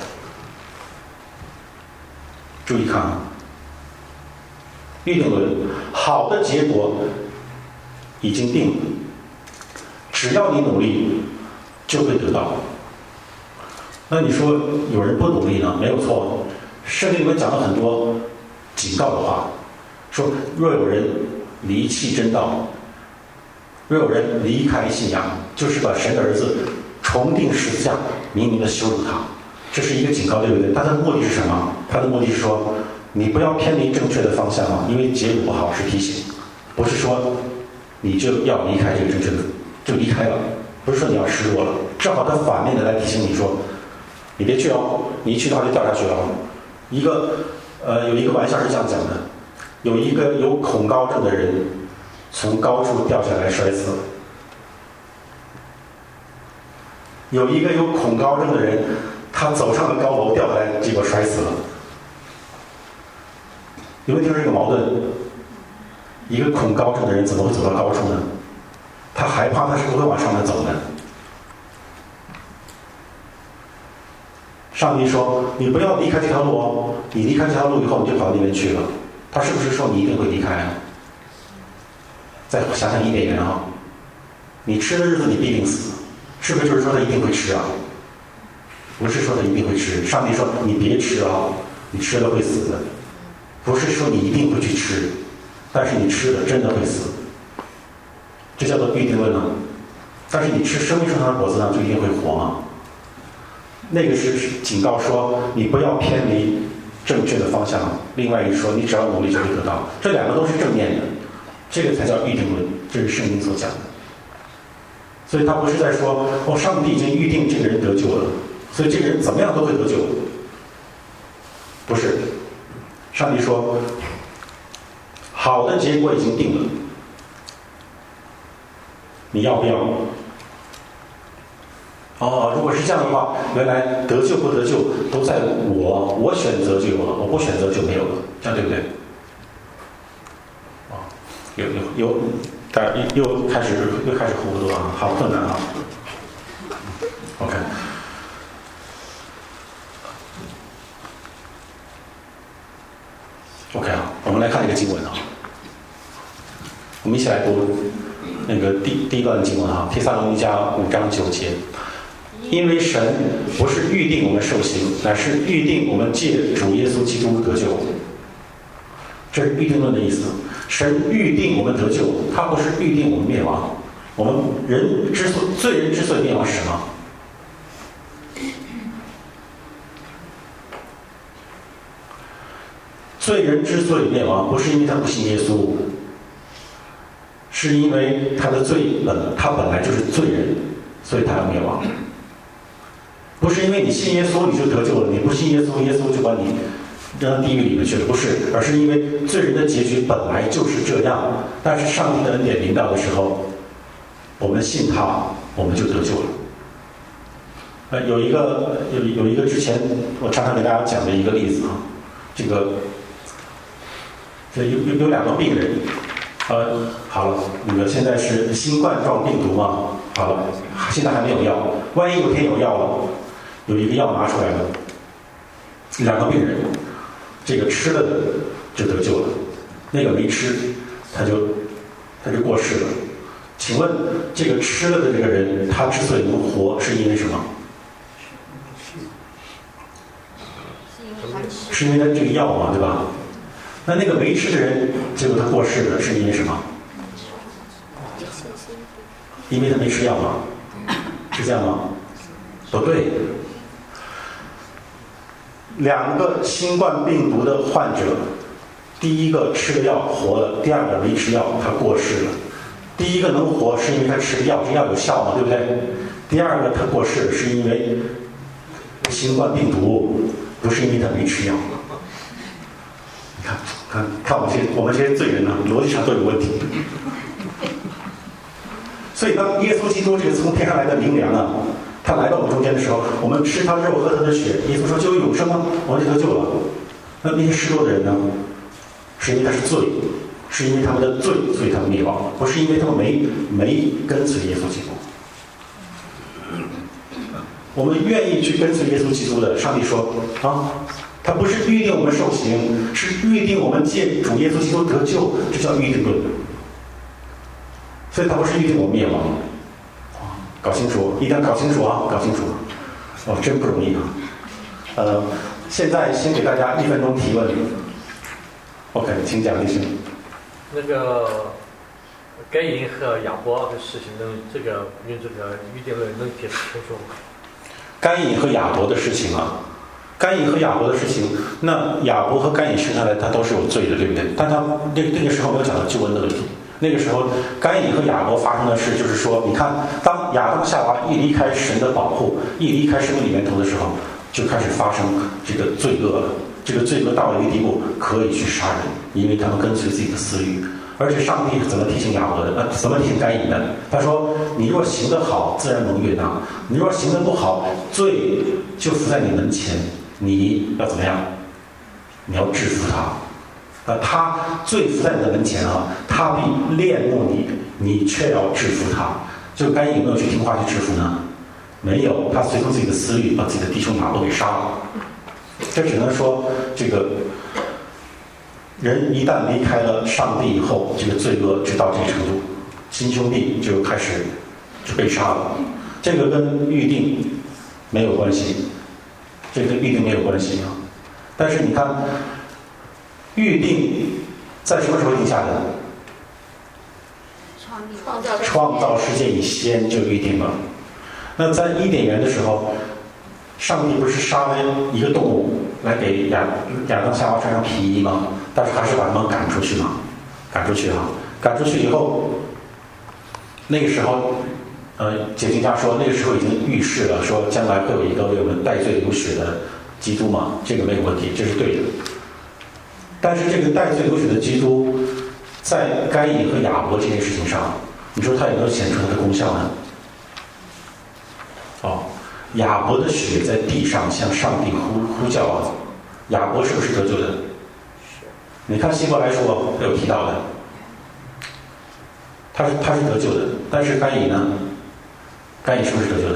注意看啊，预定论好的结果已经定了，只要你努力就会得到。那你说有人不努力呢？没有错，圣经里面讲了很多警告的话，说若有人离弃真道，若有人离开信仰，就是把神的儿子重定十字架，明明的羞辱他。这是一个警告，对不对？他的目的是什么？他的目的是说，你不要偏离正确的方向啊，因为结果不好，是提醒，不是说你就要离开这个正确的，就离开了，不是说你要失落了。正好他反面的来提醒你说，你别去哦，你一去的话就掉下去了。有一个玩笑是这样讲的，有一个有恐高症的人从高处掉下来摔死了。有一个有恐高症的人，他走上了高楼掉下来，结果摔死了。有没有听说这个矛盾？一个恐高症的人怎么会走到高处呢？他害怕，他是不会往上面走的。上帝说：“你不要离开这条路哦，你离开这条路以后，你就跑到那边去了。”他是不是说你一定会离开啊？再想想伊甸园啊，你吃的日子你必定死，是不是就是说他一定会吃啊？不是说他一定会吃，上帝说你别吃啊，你吃了会死的。不是说你一定会去吃，但是你吃了真的会死，这叫做预定论啊。但是你吃生命树上的果子呢，就一定会活吗？那个是警告说你不要偏离正确的方向，另外一说你只要努力就会得到，这两个都是正面的，这个才叫预定论，这是圣经所讲的。所以他不是在说哦，上帝已经预定这个人得救了，所以这个人怎么样都会得救，不是。上帝说好的结果已经定了，你要不要？哦，如果是这样的话，原来得救不得救都在我选择就有了，我不选择就没有了，这样对不对？哦，有，大家又开始糊涂啊，好困难啊。OK。OK 啊，我们来看这个经文啊，我们一起来读那个第一段的经文啊，《帖撒罗尼迦5章9节》。因为神不是预定我们受刑，乃是预定我们借主耶稣基督得救。这是预定论的意思。神预定我们得救，他不是预定我们灭亡。我们罪人之所以灭亡是什么？罪人之所以灭亡，不是因为他不信耶稣，是因为他的罪他本来就是罪人，所以他要灭亡。不是因为你信耶稣你就得救了，你不信耶稣，耶稣就把你扔到地狱里面去了，不是，而是因为罪人的结局本来就是这样。但是上帝的恩典临到的时候，我们信他，我们就得救了。有一个之前我常常给大家讲的一个例子啊，有两个病人，好了，你们现在是新冠状病毒嘛？好了，现在还没有药，万一有天有药了，有一个药拿出来了，两个病人，这个吃了的就得救了，那个没吃，他就过世了。请问这个吃了的这个人，他之所以能活，是因为什么？是因为他这个药嘛，对吧？那个没吃的人，结果他过世了，是因为什么？因为他没吃药吗？是这样吗？不对。 2个新冠病毒的患者，第一个吃了药活了，第二个没吃药他过世了。第一个能活是因为他吃了药，这药有效嘛，对不对？第二个他过世是因为新冠病毒，不是因为他没吃药。你看我们这些罪人呢，逻辑上都有问题。所以当耶稣基督这个从天上来的灵粮啊，他来到我们中间的时候，我们吃他的肉喝他的血，耶稣说就有永生吗？我们就得救了。那些失落的人呢，是因为他是罪，是因为他们的罪，所以他们灭亡，不是因为他们没跟随耶稣基督。我们愿意去跟随耶稣基督的，上帝说啊，他不是预定我们受刑，是预定我们借主耶稣基督得救，这叫预定论。所以他不是预定我们灭亡。搞清楚，一定要搞清楚啊，搞清楚。真不容易啊。现在先给大家1分钟提问。OK， 请讲，律师。 那个该隐和亚伯的事情，能这个用这个预定论能解释清楚吗？ 该隐和亚伯的事情啊，该隐和亚伯的事情，那亚伯和该隐生下来他都是有罪的，对不对？但他那个时候没有讲到救恩的问题。那个时候，该隐和亚伯发生的事，就是说，你看，当亚当夏娃一离开神的保护，一离开生命里源头的时候，就开始发生这个罪恶了。这个罪恶到了一个地步，可以去杀人，因为他们跟随自己的私欲。而且上帝怎么提醒亚伯的？怎么提醒该隐的？他说：“你若行得好，自然蒙悦纳；你若行得不好，罪就伏在你门前，你要怎么样？你要制服他。”他罪伏在你的门前啊，他必恋慕你，你却要制服他。就该隐有没有去听话去制服呢？没有，他随从自己的私欲，把自己的弟兄亚伯给杀了。这只能说，这个人一旦离开了上帝以后，这个罪恶就到这个程度，亲兄弟就开始就被杀了。这个跟预定没有关系，这个跟预定没有关系啊。但是你看。预定在什么时候定下的？创造世界以先就预定了。那在伊甸园的时候，上帝不是杀了一个动物来给亚当夏娃穿上皮衣吗？但是还是把他们赶出去嘛，赶出去啊！赶出去以后，那个时候，解经家说那个时候已经预示了，说将来会有一个为我们代罪流血的基督嘛，这个没有问题，这是对的。但是这个代罪流血的基督，在该隐和亚伯这件事情上，你说他有没有显出他的功效呢？亚伯的血在地上向上帝呼叫啊，亚伯是不是得救的？是。你看希伯来书有提到的，他是得救的，但是该隐呢？该隐是不是得救的？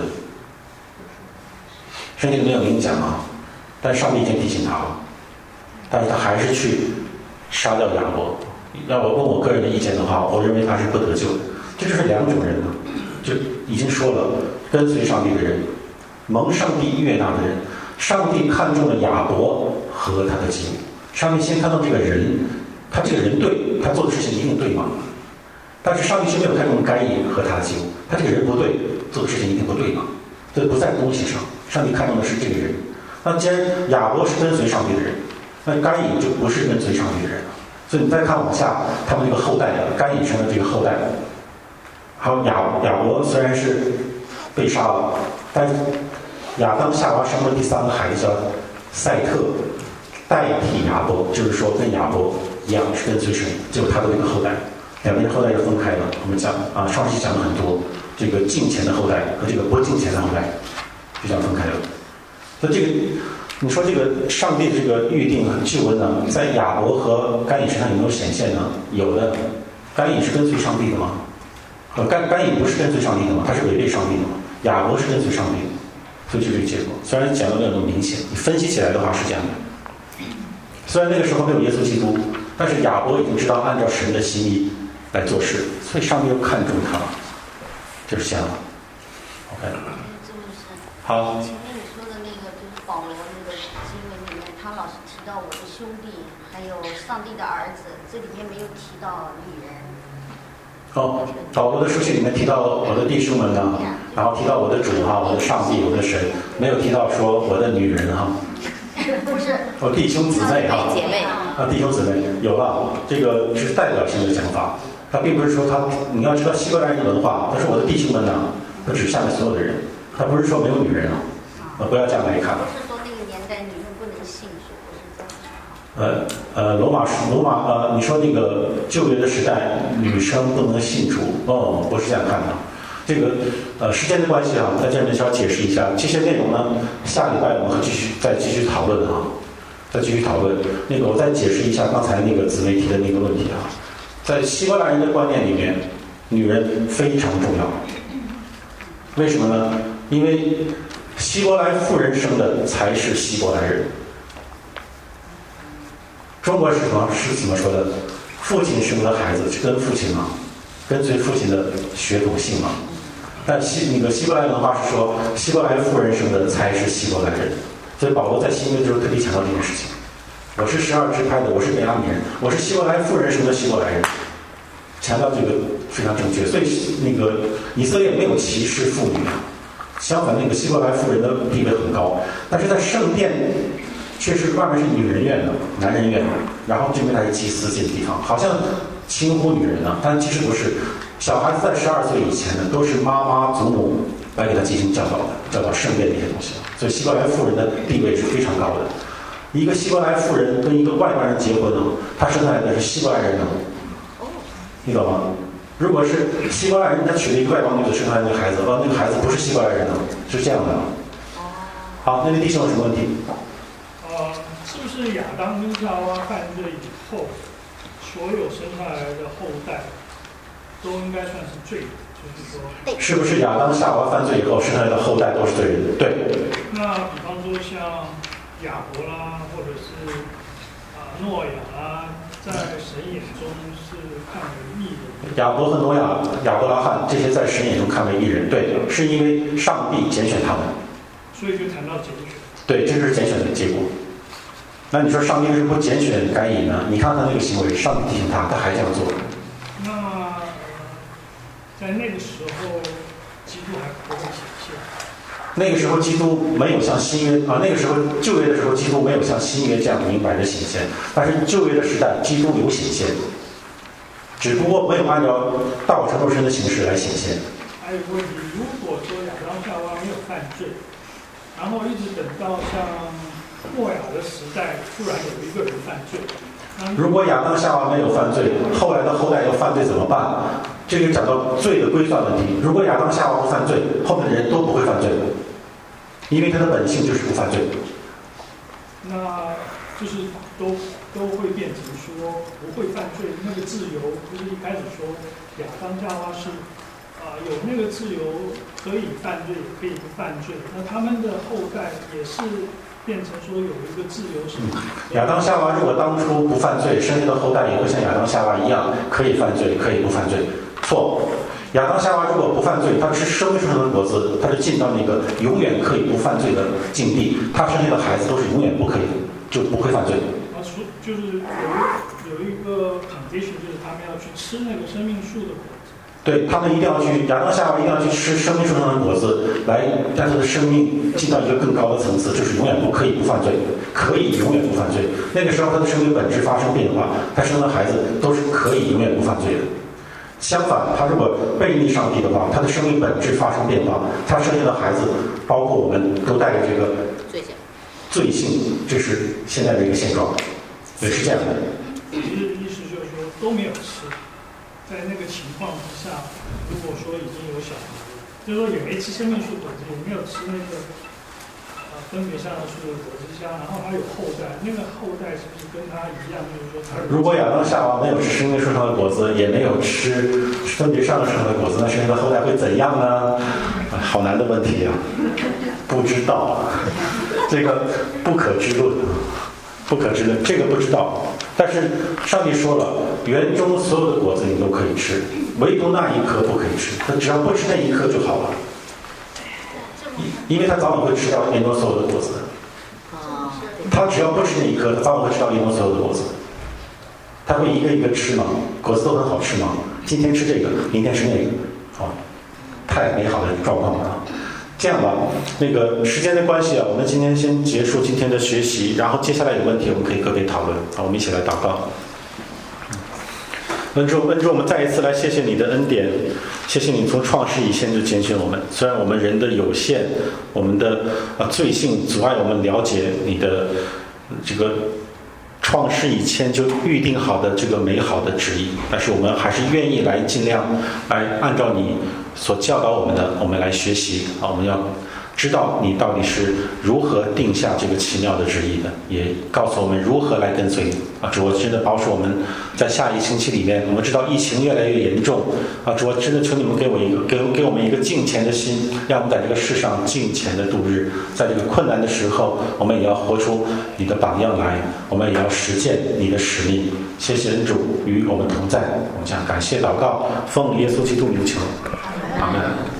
圣经没有明讲啊，但上帝已经提醒他了。但是他还是去杀掉亚伯。要我问我个人的意见的话，我认为他是不得救的。这就是两种人呢，就已经说了，跟随上帝的人，蒙上帝悦纳的人，上帝看中了亚伯和他的基督。上帝先看到这个人，他这个人对，他做的事情一定对吗？但是上帝是没有看中该隐和他的基督，他这个人不对，做的事情一定不对吗？这不在东西上，上帝看中的是这个人。那既然亚伯是跟随上帝的人，那该隐就不是跟随上帝的人了。所以你再看往下，他们这个后代该隐生的这个后代，还有亚伯虽然是被杀了，但是亚当夏娃生了第三个孩子叫赛特，代替亚伯，就是说跟亚伯一样是跟随神，就是他的这个后代，两边后代就分开了。我们讲上期讲了很多，这个敬虔的后代和这个不敬虔的后代就这样分开了。那这个。你说这个上帝这个预定和救恩呢，在亚伯和该隐身上有没有显现呢？有的。该隐是跟随上帝的吗？该隐不是跟随上帝的吗？他是违背上帝的吗？亚伯是跟随上帝的，所以就这个结果。虽然讲的没有那么明显，你分析起来的话是这样的。虽然那个时候没有耶稣基督，但是亚伯已经知道按照神的心意来做事，所以上帝又看重他，这是这样的。OK。好。 保罗那个经文里面，他老是提到我的兄弟，还有上帝的儿子，这里面没有提到女人。 保罗的书信里面提到我的弟兄们呢，然后提到我的主我的上帝，我的神，没有提到说我的女人哦，弟兄姊妹啊， 姐妹弟兄姊妹有了，这个是代表性的讲法，他并不是说你要知道希伯来人的文化，他说我的弟兄们呢，他指下面所有的人，他不是说没有女人啊，不要这样来看。 不是说那个年代女人不能信主，不是这样。 罗马你说那个旧约的时代，女生不能信主，不是这样看的。这个时间的关系啊，在这里需要解释一下。这些内容呢，下礼拜我们会继续讨论啊，再继续讨论。那个我再解释一下刚才那个姊妹提的那个问题啊，在希伯来人的观念里面，女人非常重要。为什么呢？因为希伯来妇人生的才是希伯来人。中国是怎么说的？父亲生的孩子是跟父亲嘛，跟随父亲的血统姓嘛。但希伯来文化是说，希伯来妇人生的才是希伯来人。所以保罗在新约的时候特地强调这件事情。我是12支派的，我是便雅悯人，我是希伯来妇人生的希伯来人，强调这个非常正确。所以那个以色列没有歧视妇女，相反，那个希伯来妇人的地位很高。但是在圣殿，确实外面是女人院的，男人院的，然后这边才是祭司进的地方，好像轻忽女人呢，但其实不是。小孩子在12岁以前呢，都是妈妈祖母来给他进行教导圣殿的一些东西。所以希伯来妇人的地位是非常高的。一个希伯来妇人跟一个外国人结婚呢，他生下来的是希伯来人呢，你懂吗？如果是希伯来人，他娶了一个外邦女子生下来那个孩子，那个孩子不是希伯来人呢，是这样的。好，那位弟兄有什么问题？ 是不是亚当跟夏娃犯罪以后，所有生下来的后代都应该算是罪人？就是说， 是不是亚当夏娃犯罪以后生下来的后代都是罪人？对。 那比方说像亚伯啦，或者是诺亚啦，在神眼中是看为义人。 亚伯和诺亚、亚伯拉罕这些在神眼中看为义人，对，是因为上帝拣选他们。 所以就谈到拣选。对， 这是拣选的结果。那你说上帝为什么不拣选该隐呢？你看他那个行为，上帝提醒他，他还这样做。 那在那个时候，基督还不会显现。 那个时候基督没有像新约那个时候旧约的时候，基督没有像新约这样明白的显现，但是旧约的时代，基督有显现，只不过没有按照道成肉身的形式来显现。 还有一个问题，如果说亚当夏娃没有犯罪，然后一直等到像诺亚的时代，突然有一个人犯罪。 如果亚当夏娃没有犯罪，后来的后代要犯罪怎么办？这个讲到罪的归算问题。如果亚当夏娃不犯罪，后面的人都不会犯罪，因为他的本性就是不犯罪。 那就是都会变成说不会犯罪，那个自由不是一开始说亚当夏娃是有那个自由可以犯罪也可以不犯罪，那他们的后代也是变成说有一个自由是亚当夏娃如果当初不犯罪，生下的后代也会像亚当夏娃一样可以犯罪可以不犯罪。错，亚当夏娃如果不犯罪，他吃生命树上的果子，他就进到那个永远可以不犯罪的境地，他生下的孩子都是永远不可以就不会犯罪。 就是有一个 condition， 就是他们要去吃那个生命树的果子。 对，他们一定要去，亚当夏娃一定要去吃生命树上的果子，来让他的生命进到一个更高的层次，就是永远不可以不犯罪，可以永远不犯罪。那个时候他的生命本质发生变化，他生的孩子都是可以永远不犯罪的。相反，他如果背逆上帝的话，他的生命本质发生变化，他生下的孩子，包括我们都带着这个罪性，这是现在的一个现状，也是这样的。 意思就是说都没有吃，在那个情况之下，如果说已经有小孩了，就是说也没吃生命树果子，也没有吃那个分别善恶树的果子香，然后他有后代，那个后代是不是跟他一样？就是说他如果亚当夏娃没有吃生命树上的果子，也没有吃分别善恶树上的果子，那生下的后代会怎样呢？好难的问题啊，不知道，这个不可知论，不可知论，这个不知道。但是上帝说了，园中所有的果子你都可以吃，唯独那一颗不可以吃，他只要不吃那一颗就好了。因为他早晚会吃掉园中所有的果子，他只要不吃那一颗，他早晚会吃掉园中所有的果子。他会一个一个吃嘛，果子都很好吃嘛。今天吃这个，明天吃那个，太美好的状况了。 这样吧，那个时间的关系啊，我们今天先结束今天的学习，然后接下来有问题我们可以个别讨论。好，我们一起来祷告。恩主，我们再一次来谢谢你的恩典，谢谢你从创世以前就拣选我们。虽然我们人的有限，我们的罪性阻碍我们了解你的这个创世以前就预定好的这个美好的旨意，但是我们还是愿意来尽量来按照你所教导我们的，我们来学习啊，我们要知道你到底是如何定下这个奇妙的旨意的，也告诉我们如何来跟随你啊！主，我真的保守我们在下一星期里面，我们知道疫情越来越严重啊！主，我真的求你们给我们一个敬虔的心，让我们在这个世上敬虔的度日，在这个困难的时候，我们也要活出你的榜样来，我们也要实践你的使命。谢谢恩主与我们同在，我们将感谢祷告，奉耶稣基督名求，阿门。